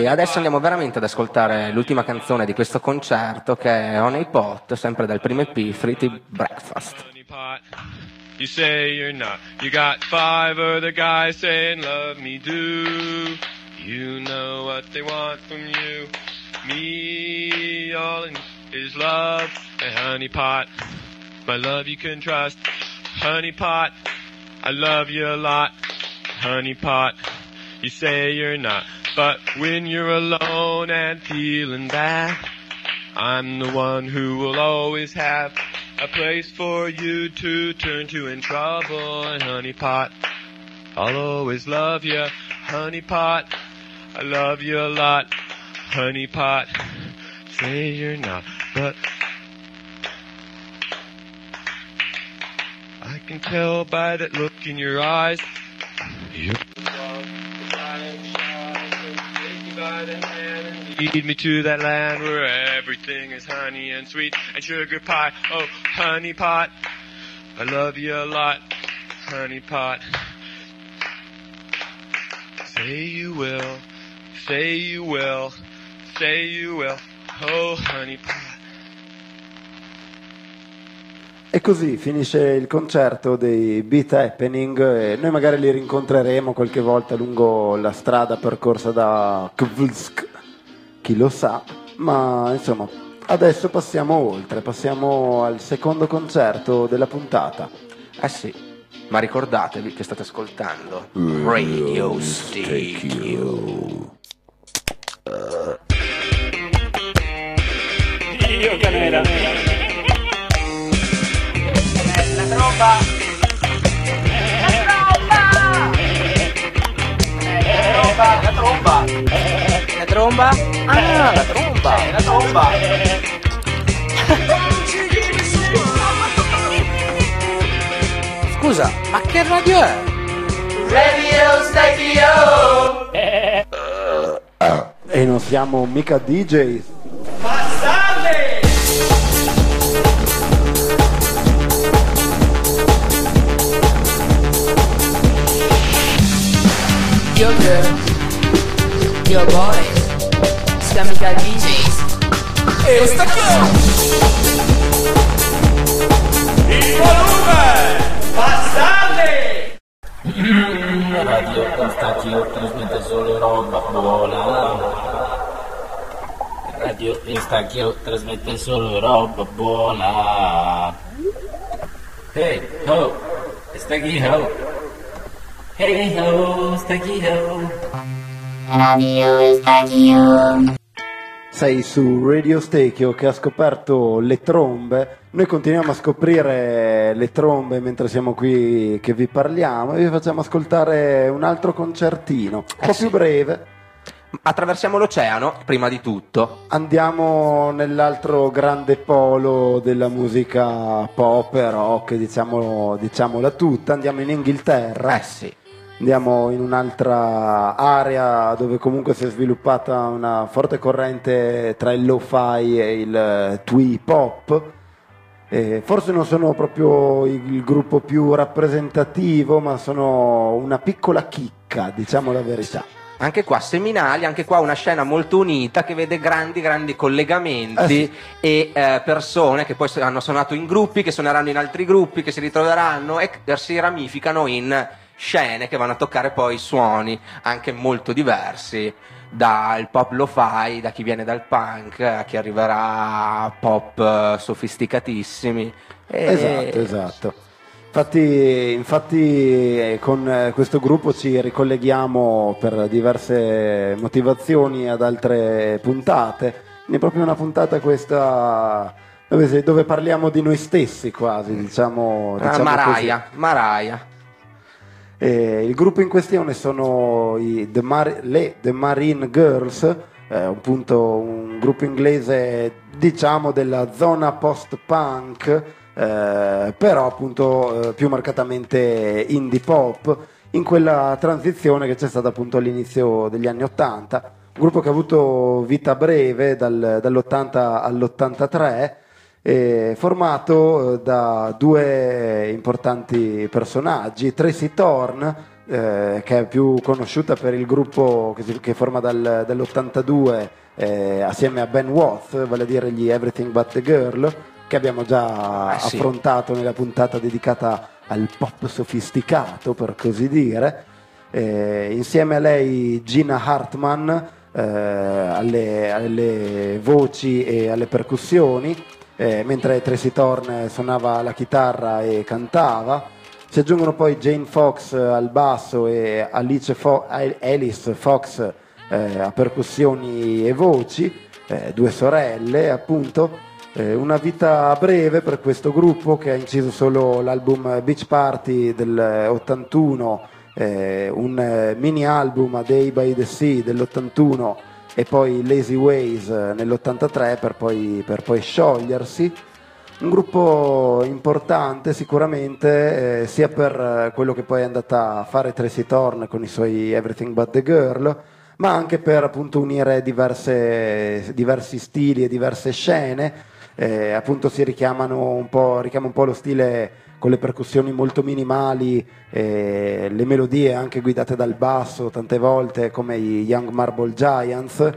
adesso andiamo veramente ad ascoltare l'ultima canzone di questo concerto, che è Honey Pot, sempre dal primo E P, Fruity Breakfast. You say you're not. You got five other guys saying love me do. You know what they want from you. Me, all in is love and honey pot. My love you can trust. Honey pot, I love you a lot. Honey pot, you say you're not. But when you're alone and feeling bad, I'm the one who will always have a place for you to turn to in trouble. And honey pot, I'll always love you. Honey pot, I love you a lot. Honey pot, say you're not, but I can tell by that look in your eyes. You're by the hand and lead me to that land where everything is honey and sweet and sugar pie. Oh, honey pot, I love you a lot. Honey pot, say you will, say you will, say you will. Oh, honey pot. E così finisce il concerto dei Beat Happening e noi magari li rincontreremo qualche volta lungo la strada percorsa da Kvlsk, chi lo sa, ma insomma adesso passiamo oltre, passiamo al secondo concerto della puntata. Eh sì, ma ricordatevi che state ascoltando Radio Stakio. Io canela. La tromba. La tromba. La tromba. La tromba? Ah, la tromba. La tromba. Scusa, ma che radio è? Radio Stakio. E non siamo mica D J. Passate! Yo girls, yo boys, sta mica D Js. E Stakio! Il volume! Passate! Radio Stakio trasmette solo roba buona. Radio Stakio trasmette solo roba buona. Hey ho, Stakio. Hey ho, Stakio. Radio Stakio. Sei su Radio Stakio che ha scoperto le trombe. Noi continuiamo a scoprire le trombe mentre siamo qui che vi parliamo e vi facciamo ascoltare un altro concertino, un Eh po' sì. più breve. Attraversiamo l'oceano, prima di tutto. Andiamo nell'altro grande polo della musica pop e rock, diciamo, diciamola tutta, andiamo in Inghilterra. Eh sì. Andiamo in un'altra area dove comunque si è sviluppata una forte corrente tra il lo-fi e il twee pop. E forse non sono proprio il gruppo più rappresentativo, ma sono una piccola chicca, diciamo la verità. Anche qua seminali, anche qua una scena molto unita che vede grandi grandi collegamenti Eh sì. e eh, persone che poi hanno suonato in gruppi, che suoneranno in altri gruppi, che si ritroveranno e che si ramificano in scene che vanno a toccare poi suoni anche molto diversi, dal pop lo-fi, da chi viene dal punk a chi arriverà a pop eh, sofisticatissimi. E- Esatto, esatto. Infatti, infatti eh, con eh, questo gruppo ci ricolleghiamo per diverse motivazioni ad altre puntate. È proprio una puntata questa dove, se- dove parliamo di noi stessi quasi, diciamo, Ah, diciamo Mariah, Mariah. Eh, il gruppo in questione sono i The Mar- le The Marine Girls, eh, appunto un gruppo inglese diciamo della zona post-punk, eh, però appunto eh, più marcatamente indie pop, in quella transizione che c'è stata appunto all'inizio degli anni ottanta, un gruppo che ha avuto vita breve dal- dall'ottanta all'ottantatré, eh, formato eh, da due importanti personaggi, Tracy Thorn eh, che è più conosciuta per il gruppo che, si, che forma dal, dall'ottantadue eh, assieme a Ben Watt, vale a dire gli Everything But The Girl, che abbiamo già Eh sì. affrontato nella puntata dedicata al pop sofisticato, per così dire. Eh, insieme a lei Gina Hartman eh, alle, alle voci e alle percussioni, eh, mentre Tracy Thorn suonava la chitarra e cantava. Si aggiungono poi Jane Fox al basso e Alice Fo- Alice Fox eh, a percussioni e voci, eh, due sorelle appunto. Eh, una vita breve per questo gruppo, che ha inciso solo l'album Beach Party del ottantuno, eh, un eh, mini album A Day by the Sea dell'ottantuno e poi Lazy Ways eh, nell'ottantatré per poi, per poi sciogliersi. Un gruppo importante sicuramente, eh, sia per eh, quello che poi è andata a fare Tracy Thorn con i suoi Everything But The Girl, ma anche per appunto unire diverse, diversi stili e diverse scene. Eh, appunto si richiamano un po', richiama un po' lo stile con le percussioni molto minimali, eh, le melodie anche guidate dal basso tante volte, come i Young Marble Giants,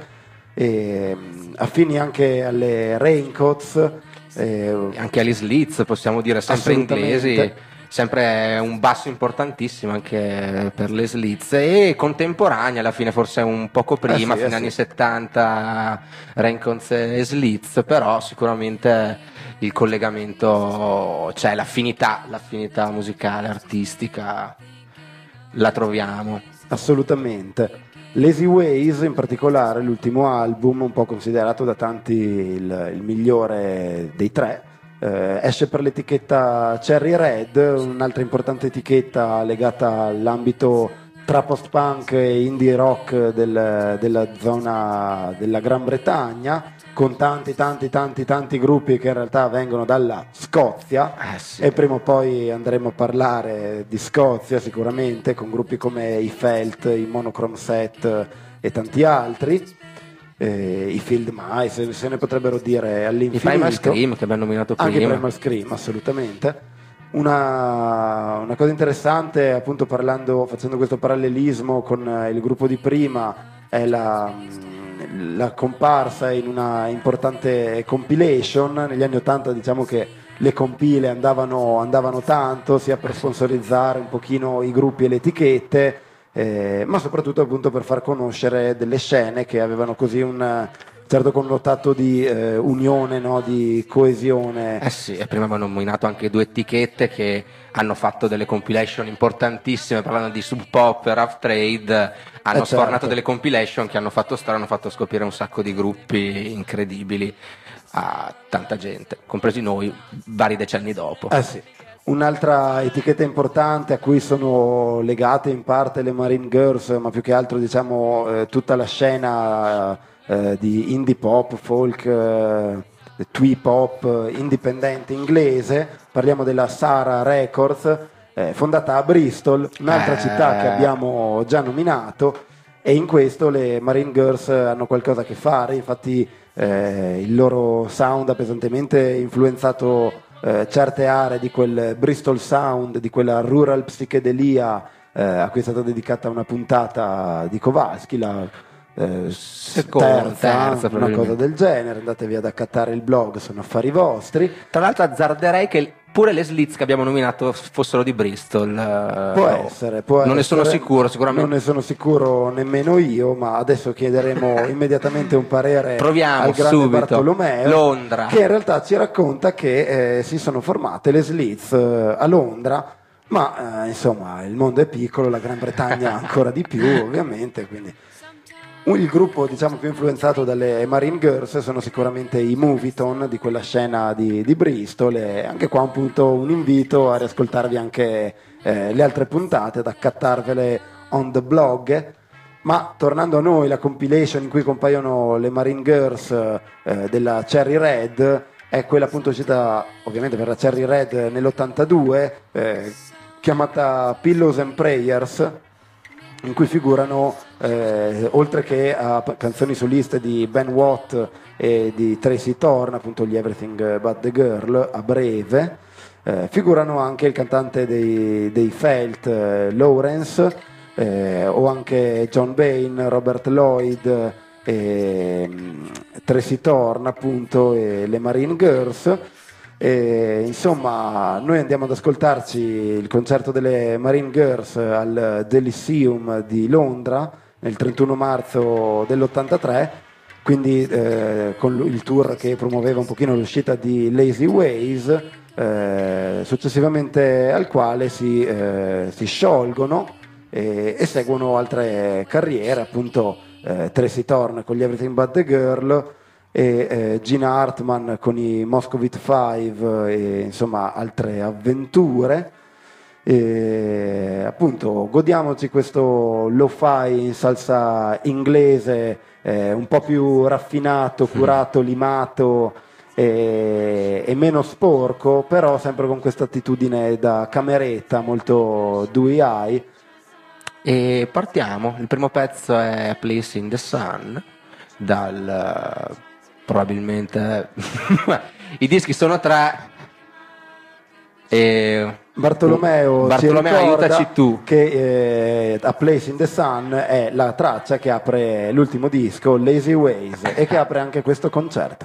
eh, affini anche alle Raincoats, eh, anche agli Slits, possiamo dire, sempre inglesi, sempre un basso importantissimo anche per le Slits, e contemporanea alla fine, forse un poco prima, Eh sì, fino eh anni sì. settanta, Raincoats e Slits, però sicuramente il collegamento c'è, l'affinità, l'affinità musicale, artistica la troviamo. Assolutamente. Lazy Ways in particolare, l'ultimo album, un po' considerato da tanti il, il migliore dei tre, eh, esce per l'etichetta Cherry Red, un'altra importante etichetta legata all'ambito tra post-punk e indie rock del- della zona della Gran Bretagna, con tanti tanti tanti tanti gruppi che in realtà vengono dalla Scozia, e prima o poi andremo a parlare di Scozia sicuramente, con gruppi come i Felt, i Monochrome Set e tanti altri, eh, i Field Mice, se ne potrebbero dire I all'infinito. Primal Scream che abbiamo nominato Anche i prima. Primal Scream, assolutamente. Una, una cosa interessante, appunto, parlando, facendo questo parallelismo con eh, il gruppo di prima, è la, mh, la comparsa in una importante compilation. Negli anni ottanta diciamo che le compile andavano, andavano tanto, sia per sponsorizzare un pochino i gruppi e le etichette, eh, ma soprattutto appunto per far conoscere delle scene che avevano così un certo connotato di eh, unione, no? Di coesione. Eh sì, e prima abbiamo nominato anche due etichette che hanno fatto delle compilation importantissime, parlando di Sub Pop e Rough Trade, hanno Eh certo. sfornato delle compilation che hanno fatto storia, hanno fatto scoprire un sacco di gruppi incredibili a tanta gente, compresi noi vari decenni dopo. Eh sì. Un'altra etichetta importante a cui sono legate in parte le Marine Girls, ma più che altro diciamo eh, tutta la scena eh, di indie pop, folk, eh, twee pop, eh, indipendente inglese. Parliamo della Sarah Records, eh, fondata a Bristol, un'altra Eh. città che abbiamo già nominato, e in questo le Marine Girls hanno qualcosa a che fare. Infatti eh, il loro sound ha pesantemente influenzato eh, certe aree di quel Bristol Sound, di quella rural psichedelia eh, a cui è stata dedicata una puntata di Kowalski, la eh, Seconda, terza, terza, una probabilmente. cosa del genere. Andatevi ad accattare il blog, sono affari vostri. Tra l'altro azzarderei che pure le Slits che abbiamo nominato fossero di Bristol. eh, Può no. essere, può Non ne essere. sono sicuro, sicuramente. Non ne sono sicuro nemmeno io, ma adesso chiederemo immediatamente un parere Proviamo al grande subito. Bartolomeo, Londra. che in realtà ci racconta che eh, si sono formate le Slits eh, a Londra, ma eh, insomma il mondo è piccolo, la Gran Bretagna ancora di più ovviamente, quindi il gruppo diciamo più influenzato dalle Marine Girls sono sicuramente i Moviton, di quella scena di, di Bristol, e anche qua un punto, un invito a riascoltarvi anche eh, le altre puntate, ad accattarvele on the blog. Ma tornando a noi, la compilation in cui compaiono le Marine Girls eh, della Cherry Red è quella appunto uscita ovviamente per la Cherry Red nell'ottantadue, eh, chiamata Pillows and Prayers, in cui figurano, eh, oltre che a p- canzoni soliste di Ben Watt e di Tracy Thorn, appunto gli Everything But The Girl a breve, Eh, figurano anche il cantante dei, dei Felt, eh, Lawrence, eh, o anche John Bain, Robert Lloyd, e um, Tracy Thorn appunto, e le Marine Girls. E, insomma, noi andiamo ad ascoltarci il concerto delle Marine Girls al Deliceum di Londra nel trentuno marzo dell'ottantatré, quindi eh, con il tour che promuoveva un pochino l'uscita di Lazy Ways, eh, successivamente al quale si, eh, si sciolgono e, e seguono altre carriere, appunto eh, Tracy Thorn con gli Everything But The Girl e eh, Gina Hartman con i Moscovite Five e insomma altre avventure. E, appunto, godiamoci questo lo-fi in salsa inglese, eh, un po' più raffinato, curato, limato e, e meno sporco, però sempre con questa attitudine da cameretta molto Dewey Eye. E partiamo, il primo pezzo è Place in the Sun, dal uh, probabilmente i dischi sono tre e Bartolomeo, Bartolomeo ci ricorda aiutaci tu che eh, A Place in the Sun è la traccia che apre l'ultimo disco, Lazy Ways, e che apre anche questo concerto.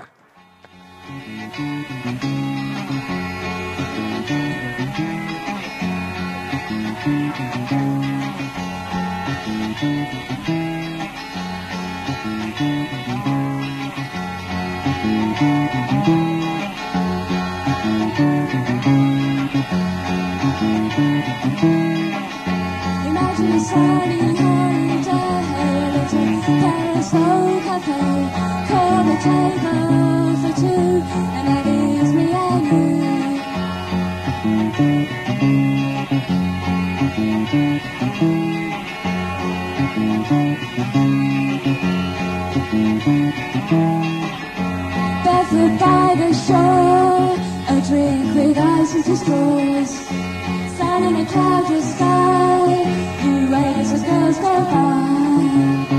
Imagine a sunny holiday, there's no cafe, call a table for two, and that is me and you. Barefoot by the shore, a drink with ice into straws. Sun in a cloudless sky, blue rays as girls go by.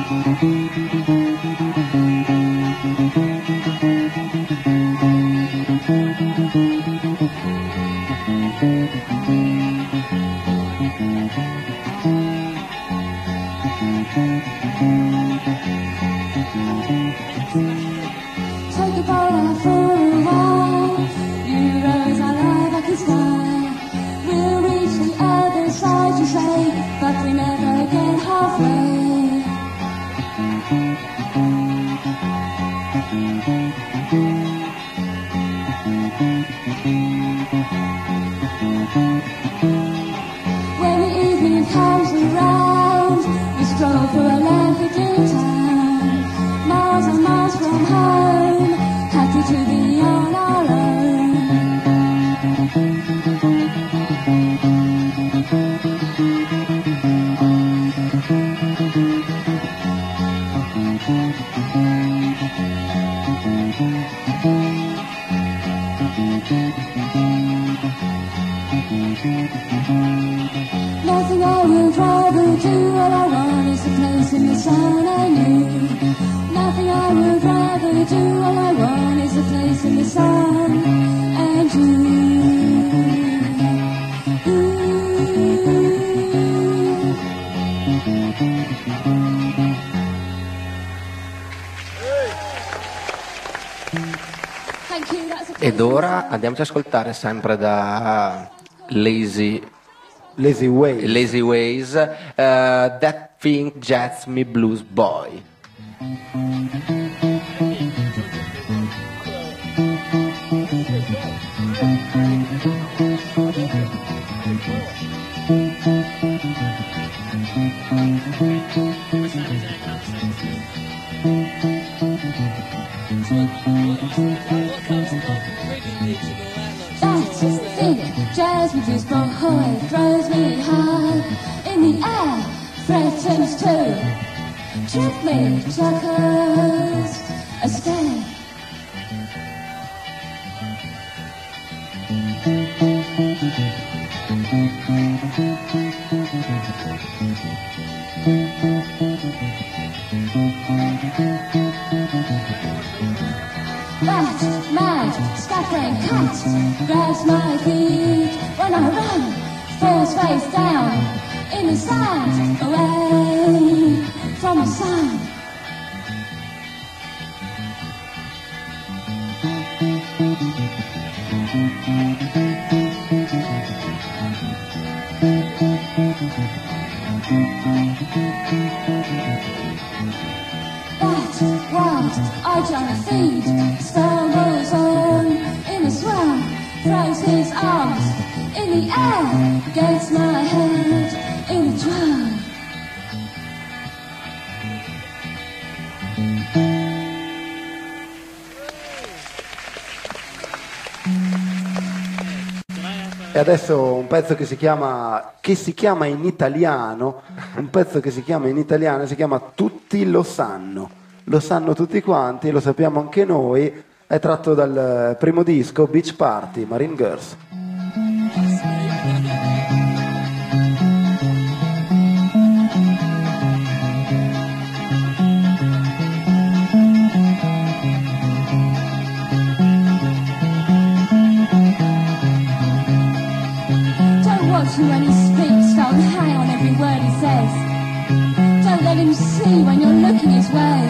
Take a boat out for a while, you rose our life like a sky. We'll reach the other side, you say, but we never get halfway. When the evening comes around, we stroll through a languid town, miles and miles from home, happy to be on our own. Nothing I would rather do, all I want is a place in the sun and you. Nothing I would rather do, all I want is a place in the sun and you. Thank you, that's a ed ora andiamoci ad ascoltare sempre da Lazy Lazy Ways, Lazy Ways uh, That Thing Jazz Me Blues Boy. That thing jazz me blues boy, throws me high in the air, threatens to trip me, chuckles a stare. That That mad, scattering cat grabs my feet when I run, falls face down in the sand, away from the sun. That wild, I try to feed, stumbles on in the swell, throws his arms in the air, gets my head in a drum. E adesso un pezzo che si chiama che si chiama in italiano, un pezzo che si chiama in italiano, si chiama Tutti lo sanno. Lo sanno tutti quanti, lo sappiamo anche noi, è tratto dal primo disco Beach Party, Marine Girls. When he speaks, don't hang on every word he says. Don't let him see when you're looking his way.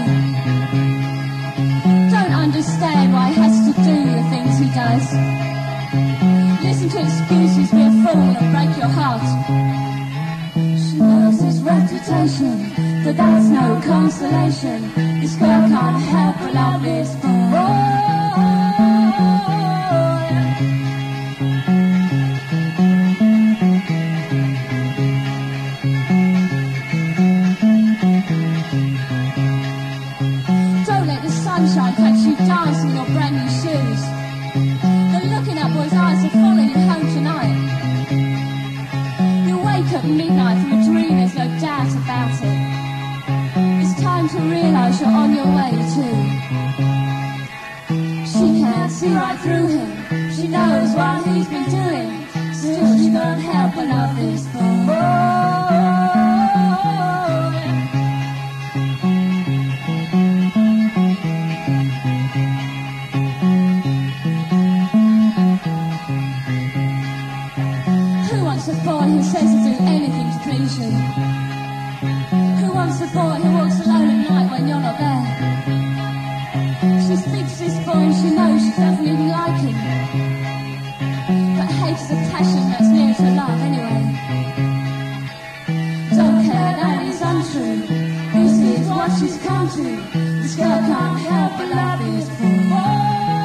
Don't understand why he has to do the things he does. Listen to excuses, be a fool and break your heart. She knows his reputation, but that's no consolation. This girl can't help but love this boy. Sunshine catch you dancing in your brand new shoes. The look in that boy's eyes are following you home tonight. You wake up midnight from a dream, there's no doubt about it. It's time to realise you're on your way too. She can't see right through him, she knows what he's been doing. Still she can't help but love this boy. A boy who says he'll do anything to please you? Who wants a boy who walks alone at night when you're not there? She speaks to this boy and she knows she doesn't even like him, but hate is a passion that's near to love anyway. Don't care that it's untrue, this is what she's come to. This girl can't help but love this boy.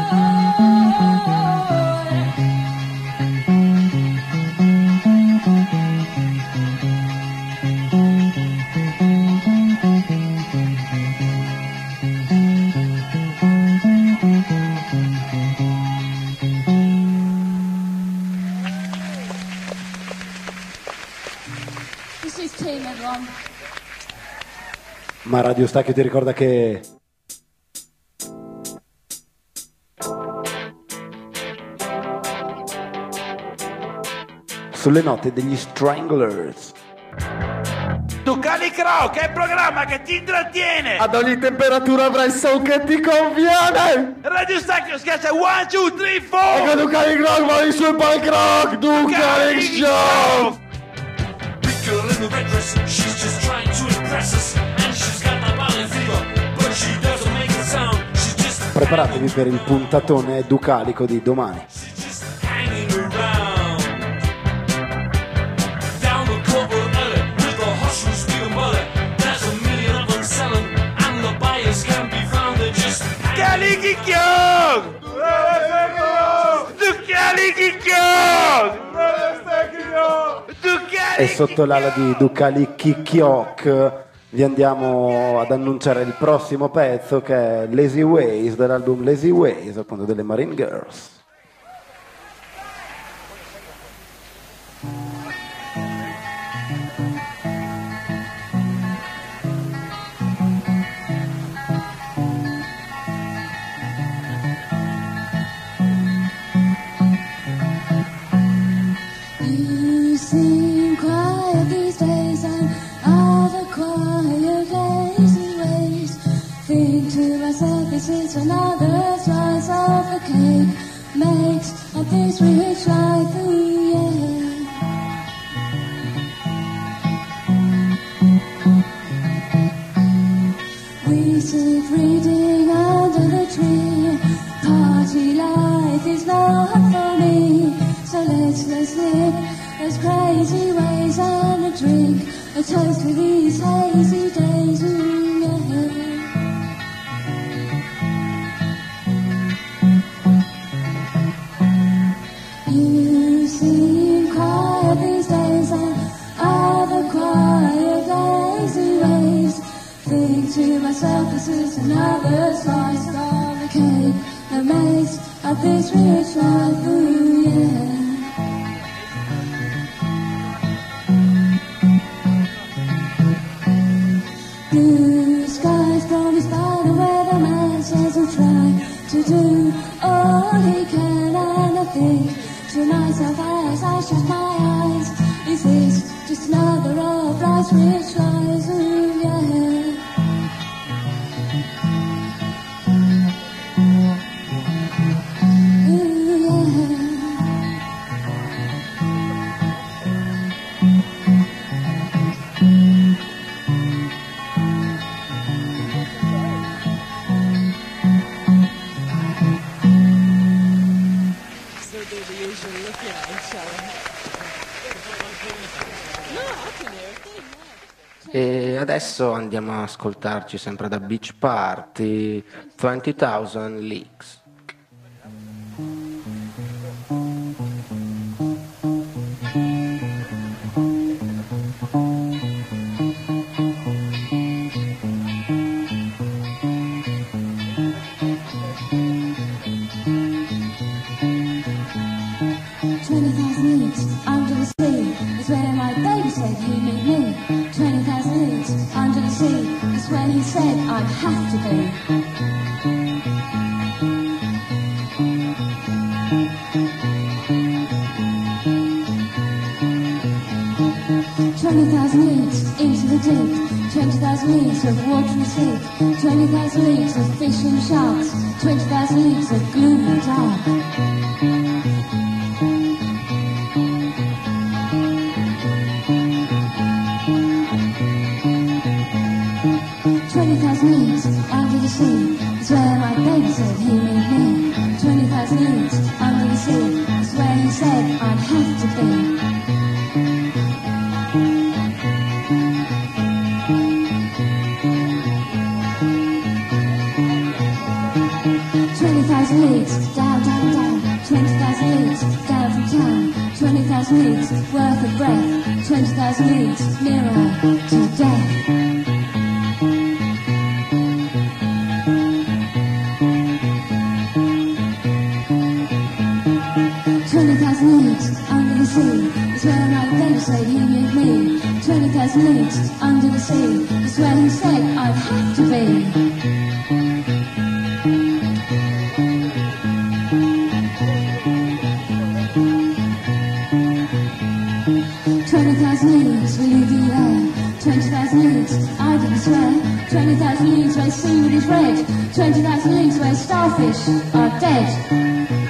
Ma Radio Stacchio ti ricorda che sulle note degli Stranglers Ducali Croc è il programma che ti intrattiene. Ad ogni temperatura avrai il son che ti conviene. Radio Stacchio schiaccia one, two, three, four. E con Ducali Croc vai sul punk rock. Ducali Show. Girl in the red dress, she's just trying to impress us. And she's got my Italian fever, but she doesn't make a sound. She's just preparatevi per il puntatone ducalico di domani. hanging around. Down the corporate alley with the hush and speed and butter. There's a million of them selling, and the buyers can't be found. They're just Ducali Chicchion! Ducali Chicchion! E sotto l'ala di Ducali Chicchiok vi andiamo ad annunciare il prossimo pezzo, che è Lazy Ways, dall'album Lazy Ways, appunto, delle Marine Girls. You seem quiet these days, and I've acquired lazy ways. Think to myself, this is another try, so of the cake makes of this rich life, ooh, yeah. We sit reading under the tree. Party life is not for me. So let's let's live those crazy ways and a drink, a toast to these hazy days, ooh, yeah. You seem quiet these days and other quiet lazy ways. Think to myself, this is another slice of the cake that makes of this rich life, ooh, yeah. Blue skies promised by the weatherman says he'll try to do all he can, and I think to myself as I shut my eyes, is this just another of life's rich lies, ooh, yeah. E adesso andiamo a ascoltarci sempre da Beach Party, twenty thousand Leagues. Twenty thousand leagues under the sea is where my baby said he'd meet me. Twenty thousand leagues under the sea is where he said I'd have to be. Twenty thousand leagues into the deep. Twenty thousand leagues of watery sea. Twenty thousand leagues of fish and sharks. Twenty thousand leagues of gloom and dark. Twenty thousand leagues under the sea is where my baby said he'd meet me. Twenty thousand leagues under the sea is where he said I'd have to be. Twenty thousand leagues down, down, down. Twenty thousand leagues down from town. Twenty thousand leagues worth of breath. Twenty thousand leagues nearer to death. Twenty thousand leagues under the sea is where my baby said he'd meet me. Twenty thousand leagues under the sea is where he said I'd have to be. Twenty thousand leagues will leave the air. Twenty thousand leagues, I didn't swear. Twenty thousand leagues where seaweed is red. Twenty thousand leagues where starfish are dead.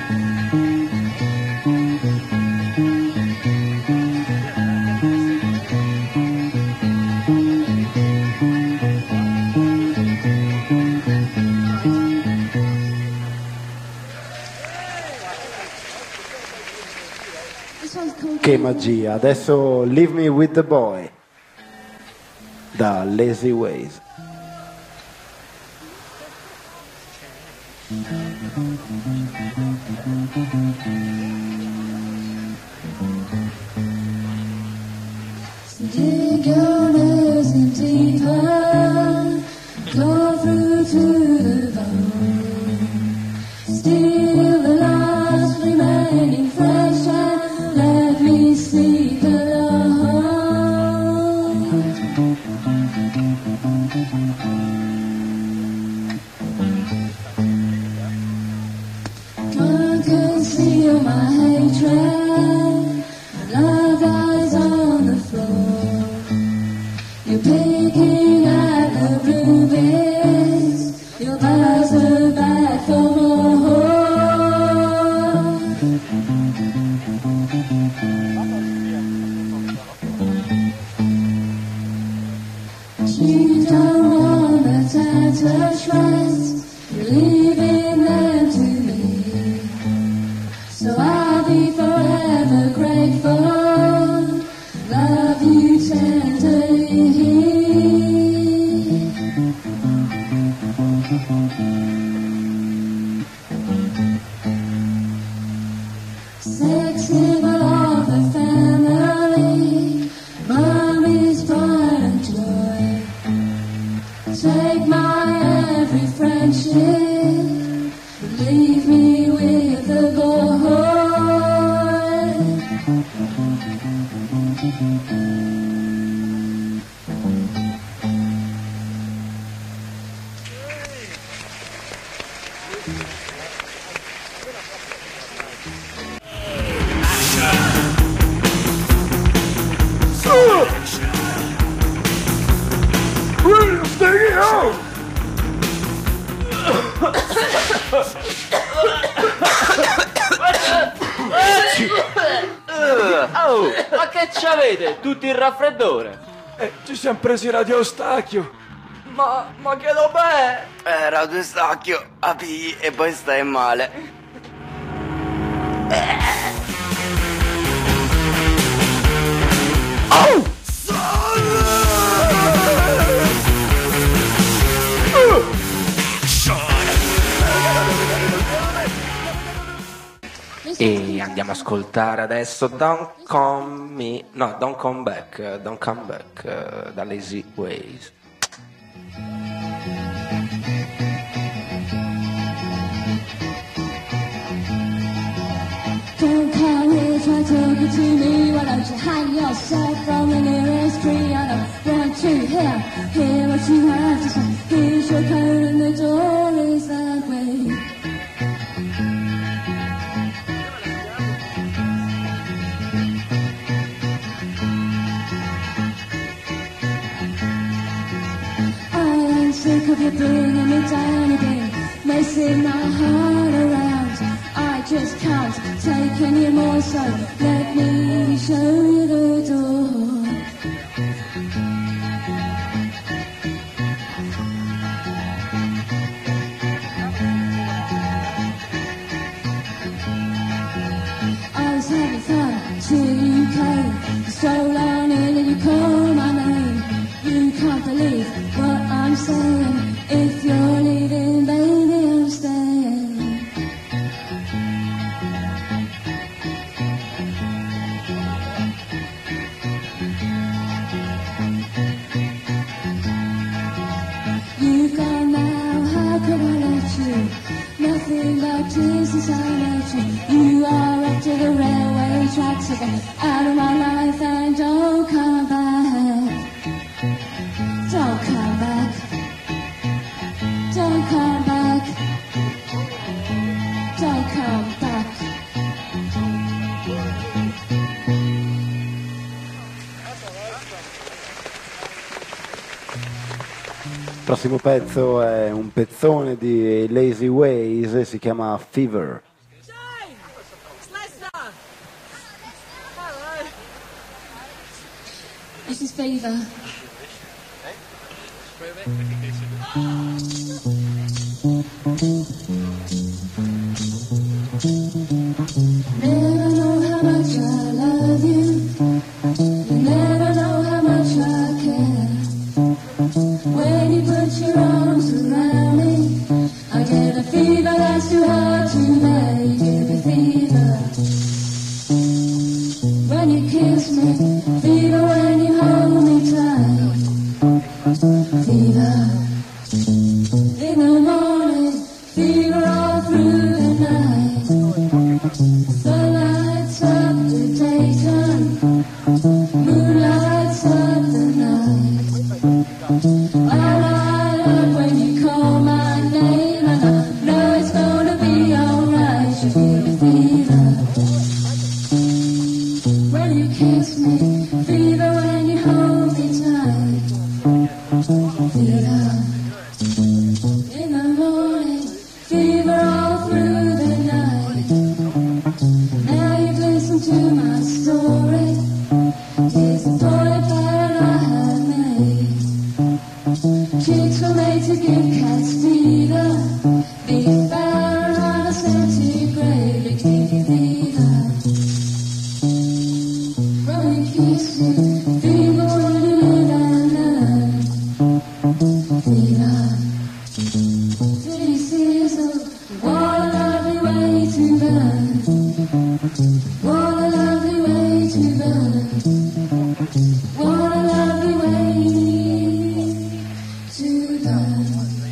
Che magia, adesso Leave Me With The Boy da Lazy Ways. Dig your nose in deeper, claw through to the bone, steal the last remaining flesh and let me sleep alone. Can't conceal my hatred, love lies on the floor. You're picking at the rubies, your birds are back for more. Che c'avete? Tutti il raffreddore? Eh, ci siamo presi Radio Stacchio. Ma, ma che lo è? Eh, Radio Stacchio, apri e poi stai male. Oh! E andiamo ad ascoltare adesso Don't Come Me, no, Don't Come Back, Don't Come Back uh, da Lazy Ways. Don't come here, try talking to me. Why don't you hang yourself from the nearest tree? I don't want to hear, hear what you have to say. Here's your code and the door is that way. I am sick of you bringing me down again, messing my heart around. I just can't take any more, so let me show you the door. I was having fun till you came, stroll on in and you call my name. You can't believe what I'm saying. If you're leaving, baby, I'm staying. You've gone now, how could I let you? Nothing but tears since I met you. You are up to the railway tracks again, out of my life and don't come back. Don't come back. Don't come back. Don't come back. Il prossimo pezzo è un pezzone di Lazy Ways e si chiama Fever. This is Fever. Never know how much I love you. You never know how much I care. When you put your arms around me, I get a fever that's too hard to bear. You give me fever when you kiss me, fever when you hold me tight. Fever in the morning, fever all through the night. The lights up the daytime, moonlights up the night. I light up when you call my name, and I know it's gonna be alright. You give me fever when you kiss me, fever when you hold me tight. Fever in the morning, fever all through the night. Now you've listened to my story. Here's the toy that I have made. Chicks were made to give cats fever. Beef Baron on a centigrade to give you fever. When you kiss me, fever when you live and learn. Fever. Pretty sizzle, what a lovely way to burn. What a lovely way to burn. What a lovely way to burn.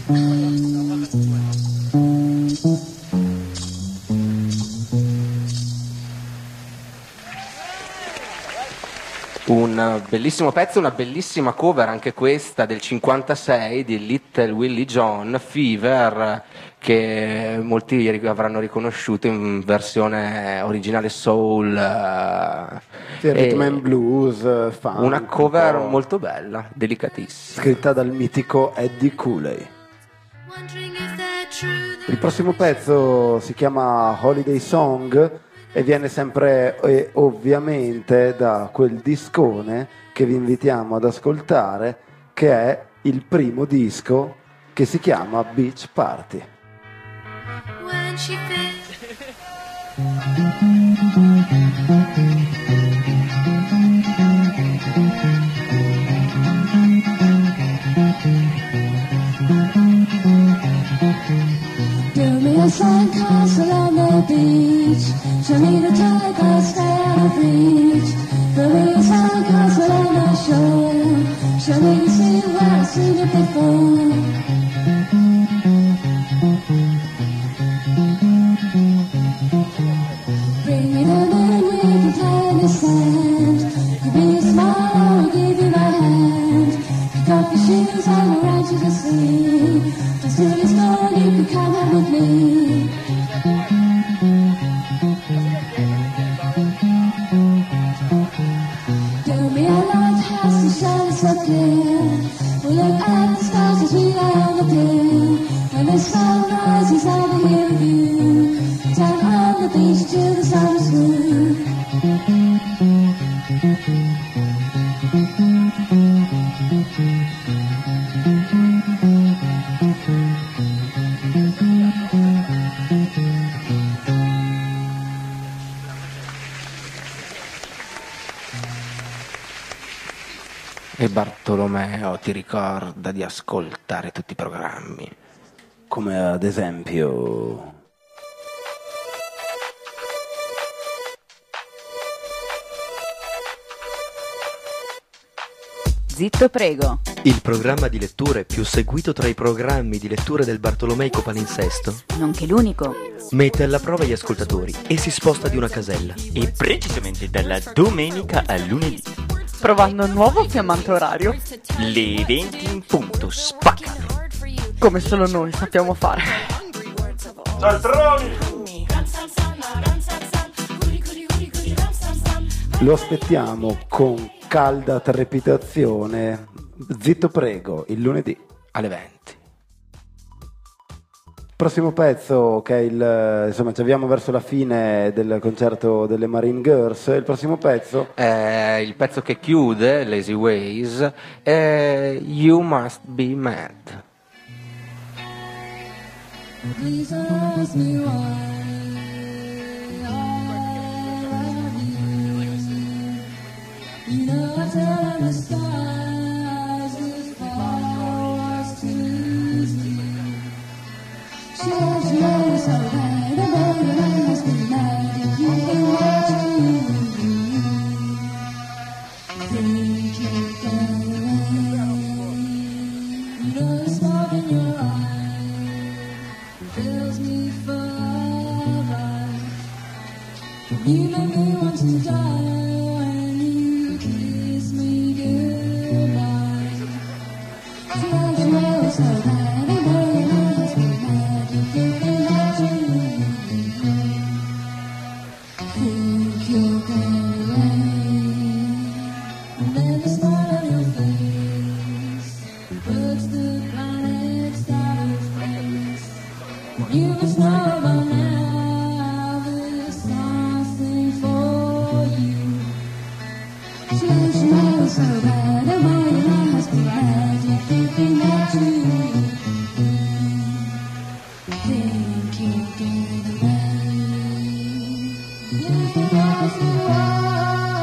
Un bellissimo pezzo, una bellissima cover anche questa del cinquantasei di Little Willie John, Fever, che molti avranno riconosciuto in versione originale soul, eh, Sì, rhythm and blues, funk, una cover un po' molto bella, delicatissima, scritta dal mitico Eddie Cooley. Il prossimo pezzo si chiama Holiday Song e viene sempre eh, ovviamente da quel discone che vi invitiamo ad ascoltare, che è il primo disco, che si chiama Beach Party. When she Build me a sandcastle on the beach. Show me the tide that stay out of reach. Build me a sandcastle on the shore. Show me the sea where I've seen it before. Bring me the moon, we can play in the sand. Give me a smile, I'll give you my hand. Pick up your shoes, I will ride you to sleep. Just till it's gone, you can come out with me. Build me a lighthouse to shine so clear. We'll look at the stars as we lie on the pier. When the sun rises, I'll be here with you. Down on the beach till the sun is through. E Bartolomeo ti ricorda di ascoltare tutti i programmi. Come ad esempio... Zitto prego. Il programma di letture più seguito tra i programmi di letture del Bartolomeico Palinsesto, Nonché l'unico. mette alla prova gli ascoltatori e si sposta di una casella. E precisamente dalla domenica al lunedì. Provando un nuovo fiammante orario. Le venti in punto, spaccano. Come solo noi sappiamo fare. Cialtroni! Lo aspettiamo con calda trepidazione. Zitto prego, il lunedì alle venti. Prossimo pezzo, che è il, insomma, ci avviamo verso la fine del concerto delle Marine Girls. Il prossimo pezzo è il pezzo che chiude Lazy Ways, è You Must Be Mad. Please ask me why I love you. You know I tell the stars if I was to lose you. Just know so bad, I know your mind must be mad if you can watch me. Think you can away. You know the spark in your eye fills me forever. You make me want to die when you kiss me goodnight. Just know so bad, I know your mind must be mad if you can watch me. Think you'll get away, and then the smile on your face puts the planets out of space. You must know by now there's something for you. Just know so bad, I know your mind must be mad if you think that you think you'll get away. You can ask me why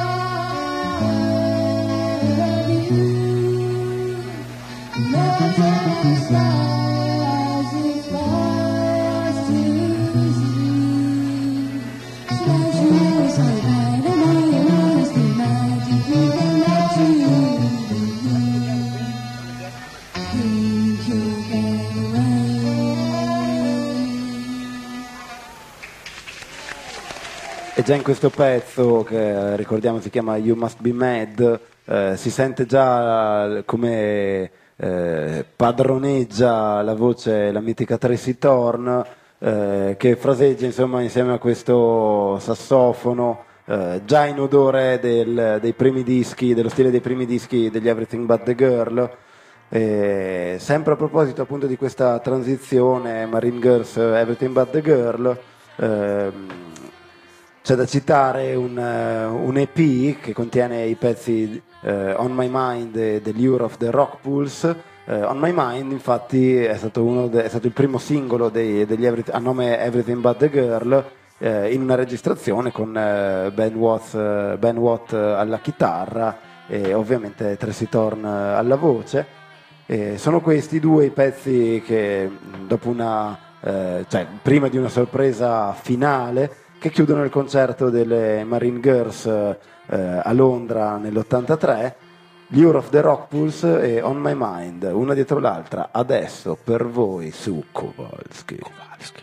I love you. Never tell the stars if I was to lose you. Just know so bad, I know your mind must be mad if you think that you think you'll get away. E già in questo pezzo, che ricordiamo si chiama You Must Be Mad, eh, si sente già come eh, padroneggia la voce la mitica Tracy Thorn, eh, che fraseggia insomma insieme a questo sassofono, eh, già in odore del, dei primi dischi, dello stile dei primi dischi degli Everything But The Girl. E sempre a proposito appunto di questa transizione Marine Girls Everything But The Girl, ehm, c'è da citare un, uh, un E P che contiene i pezzi uh, On My Mind e The Lure of the Rock Pulse. Uh, On My Mind infatti è stato, uno de- è stato il primo singolo dei, degli Every- a nome Everything But The Girl, uh, in una registrazione con uh, Ben Watt, uh, Ben Watt alla chitarra e ovviamente Tracy Thorn uh, alla voce. E sono questi due i pezzi che dopo una, uh, cioè prima di una sorpresa finale, che chiudono il concerto delle Marine Girls uh, a Londra nell'ottantatré. Lure of the Rock Pulse e On My Mind, una dietro l'altra, adesso per voi su Kowalski. Kowalski.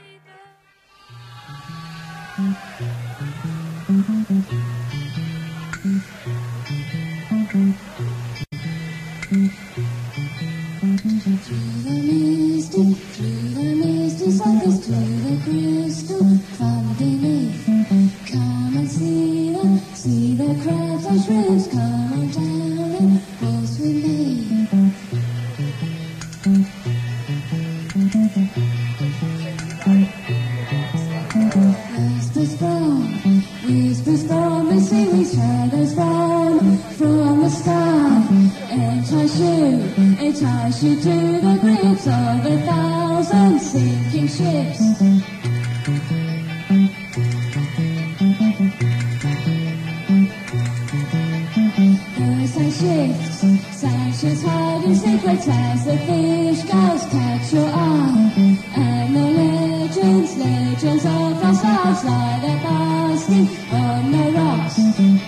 Through the misty, through the misty cycles, to the crystal from beneath. Come and see them, see the crabs and shrimps, come on down and waltz with me. Whispers from, whispers from the sea, shadows from, from the sky. Entice you, entice you to the grips of a thousand sinking ships. The sun shifts, sanctions hiding secrets as the fish goes catch your eye. And the legends, legends of the stars lie there basking on the rocks.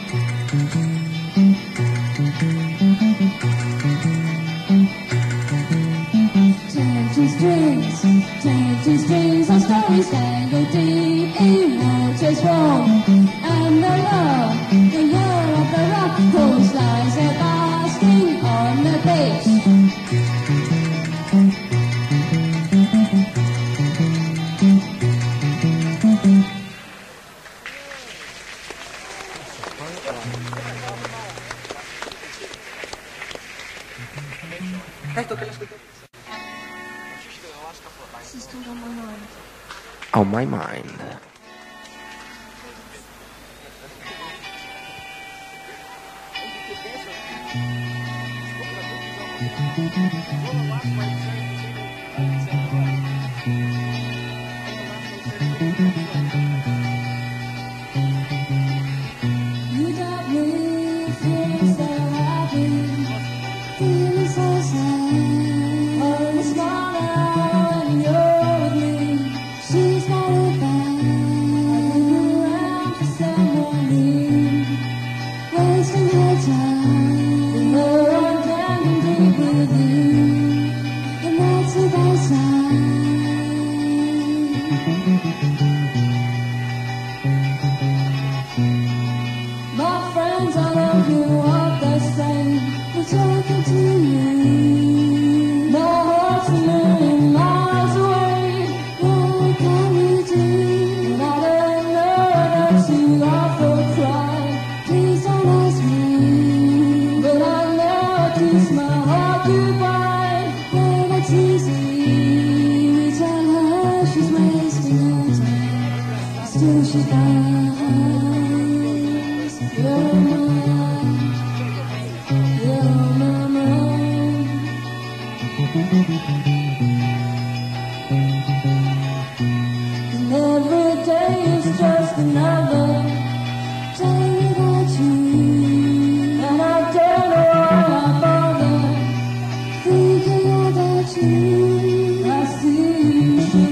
Tempting strings, tempting strings of stories tangled deep in waters warm. And the lure, the lure of the rock pools lies there basking on the beach. On My Mind. You got me feeling so happy, feeling so sad. Only smaller when you're with me. She's not a bad, around for someone new, wasting her time. No one can compete with you, and that's a bad sign. My friends all of you are the same. We're talking to you. My heart's a million miles away. What can we do? And I don't know that you laugh or cry. Please don't ask me. But I know I kiss my heart goodbye. But it's easy. We tell her she's wasting her time. Still she dies. You're mine. You're my mind. And every day is just another day without you. And I don't know why I bother thinking about you. I see you should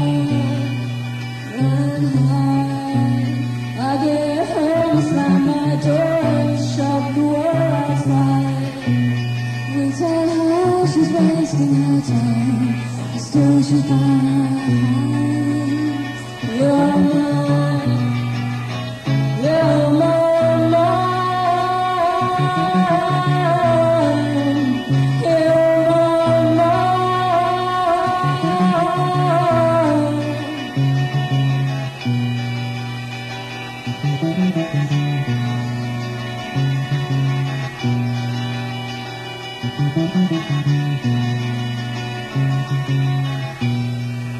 I run high. I get home, slam my door and shut the world outside. We tell her she's wasting her time, but still she dies. You're mine, you're my mind, you're my mind.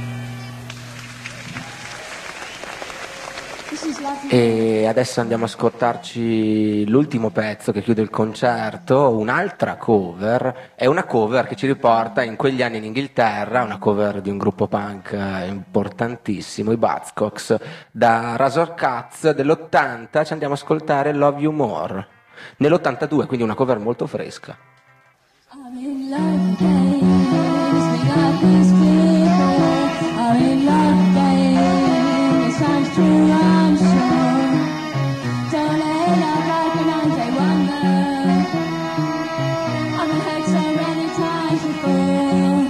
E adesso andiamo a ascoltarci l'ultimo pezzo che chiude il concerto, un'altra cover, è una cover che ci riporta in quegli anni in Inghilterra, una cover di un gruppo punk importantissimo, i Buzzcocks, da Razor Cuts dell'ottanta ci andiamo a ascoltare Love You More, nell'ottantadue, quindi una cover molto fresca. I'm in love again, we got these people. I'm in love again, it sounds true, I'm sure. Don't let love like an Andre wonder. I've been hurt so many times before.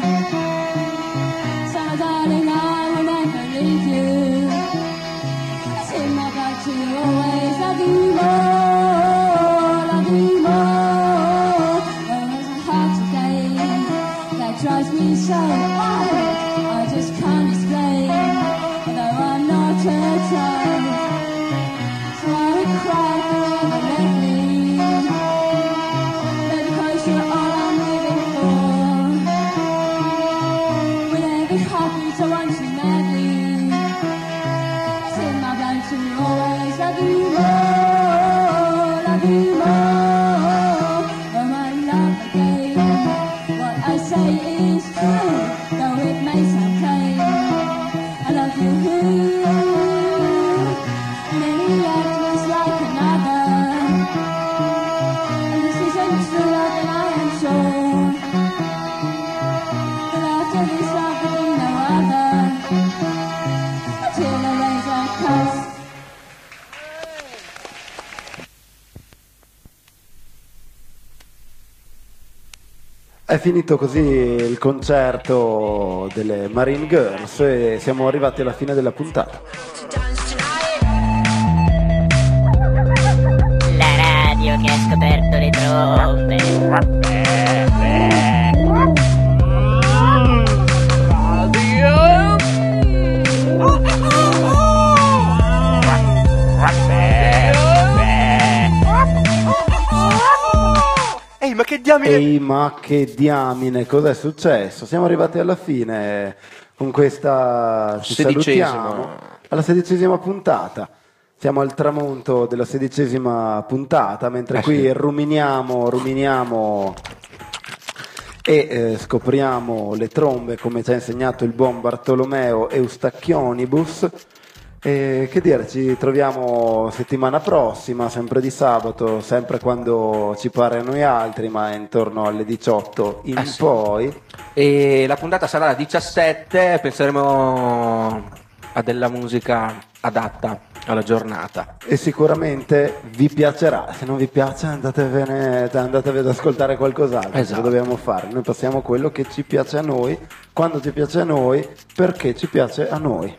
So darling, I will never leave you. It's in my blood to always love you more, love you more. That drives me so wild, I just can't explain, though I'm not a child. So I would cry if you ever let me, baby, 'cause you're all I'm living for. With every heartbeat I want you madly. It's in my blood to always love you more, love you more. Oh my love again. What I say is true, though it may sound plain. I love you, and any left was like another. And this isn't true, then I am sure. But after this love will be no other, until the razor cuts. È finito così il concerto delle Marine Girls e siamo arrivati alla fine della puntata. La radio che ha scoperto le trombe. Ehi, ma che diamine! Ehi, ma che diamine, cos'è successo? Siamo arrivati alla fine con questa... Ci salutiamo alla sedicesima puntata. Siamo al tramonto della sedicesima puntata, mentre eh qui sì. ruminiamo, ruminiamo e eh, scopriamo le trombe, come ci ha insegnato il buon Bartolomeo Eustachionibus. E che dire, ci troviamo settimana prossima, sempre di sabato, sempre quando ci pare a noi altri, ma intorno alle diciotto in eh sì. poi. E la puntata sarà la diciassette, penseremo a della musica adatta alla giornata. E sicuramente vi piacerà, se non vi piace andatevene, andatevi ad ascoltare qualcos'altro, esatto. Lo dobbiamo fare, noi passiamo quello che ci piace a noi, quando ci piace a noi, perché ci piace a noi.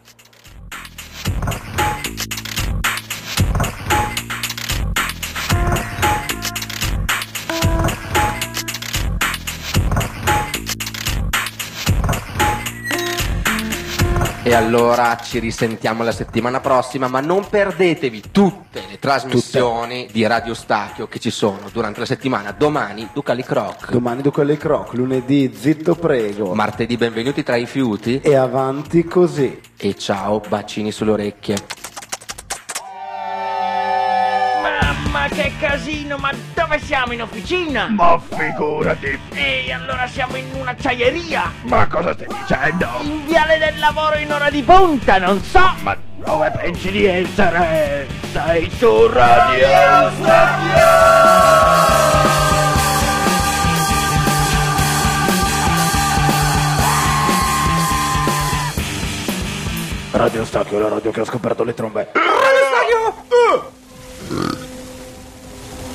E allora ci risentiamo la settimana prossima, ma non perdetevi tutte le trasmissioni tutte. di Radio Stachio che ci sono durante la settimana. Domani Ducali Croc. Domani Ducali Croc, lunedì Zitto Prego. Martedì Benvenuti tra i fiuti. E avanti così. E ciao, bacini sulle orecchie. Mamma che casino, ma dove siamo? In officina? Ma figurati! E allora siamo in un'acciaieria? Ma cosa stai dicendo? In viale del lavoro in ora di punta, non so! Ma dove pensi di essere? Sei su Radio Stachio! Radio Stachio è la radio che ha scoperto le trombe. Radio Stachio! Uh!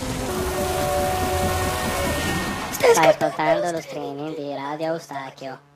Stai ascoltando lo streaming di Radio Eustachio.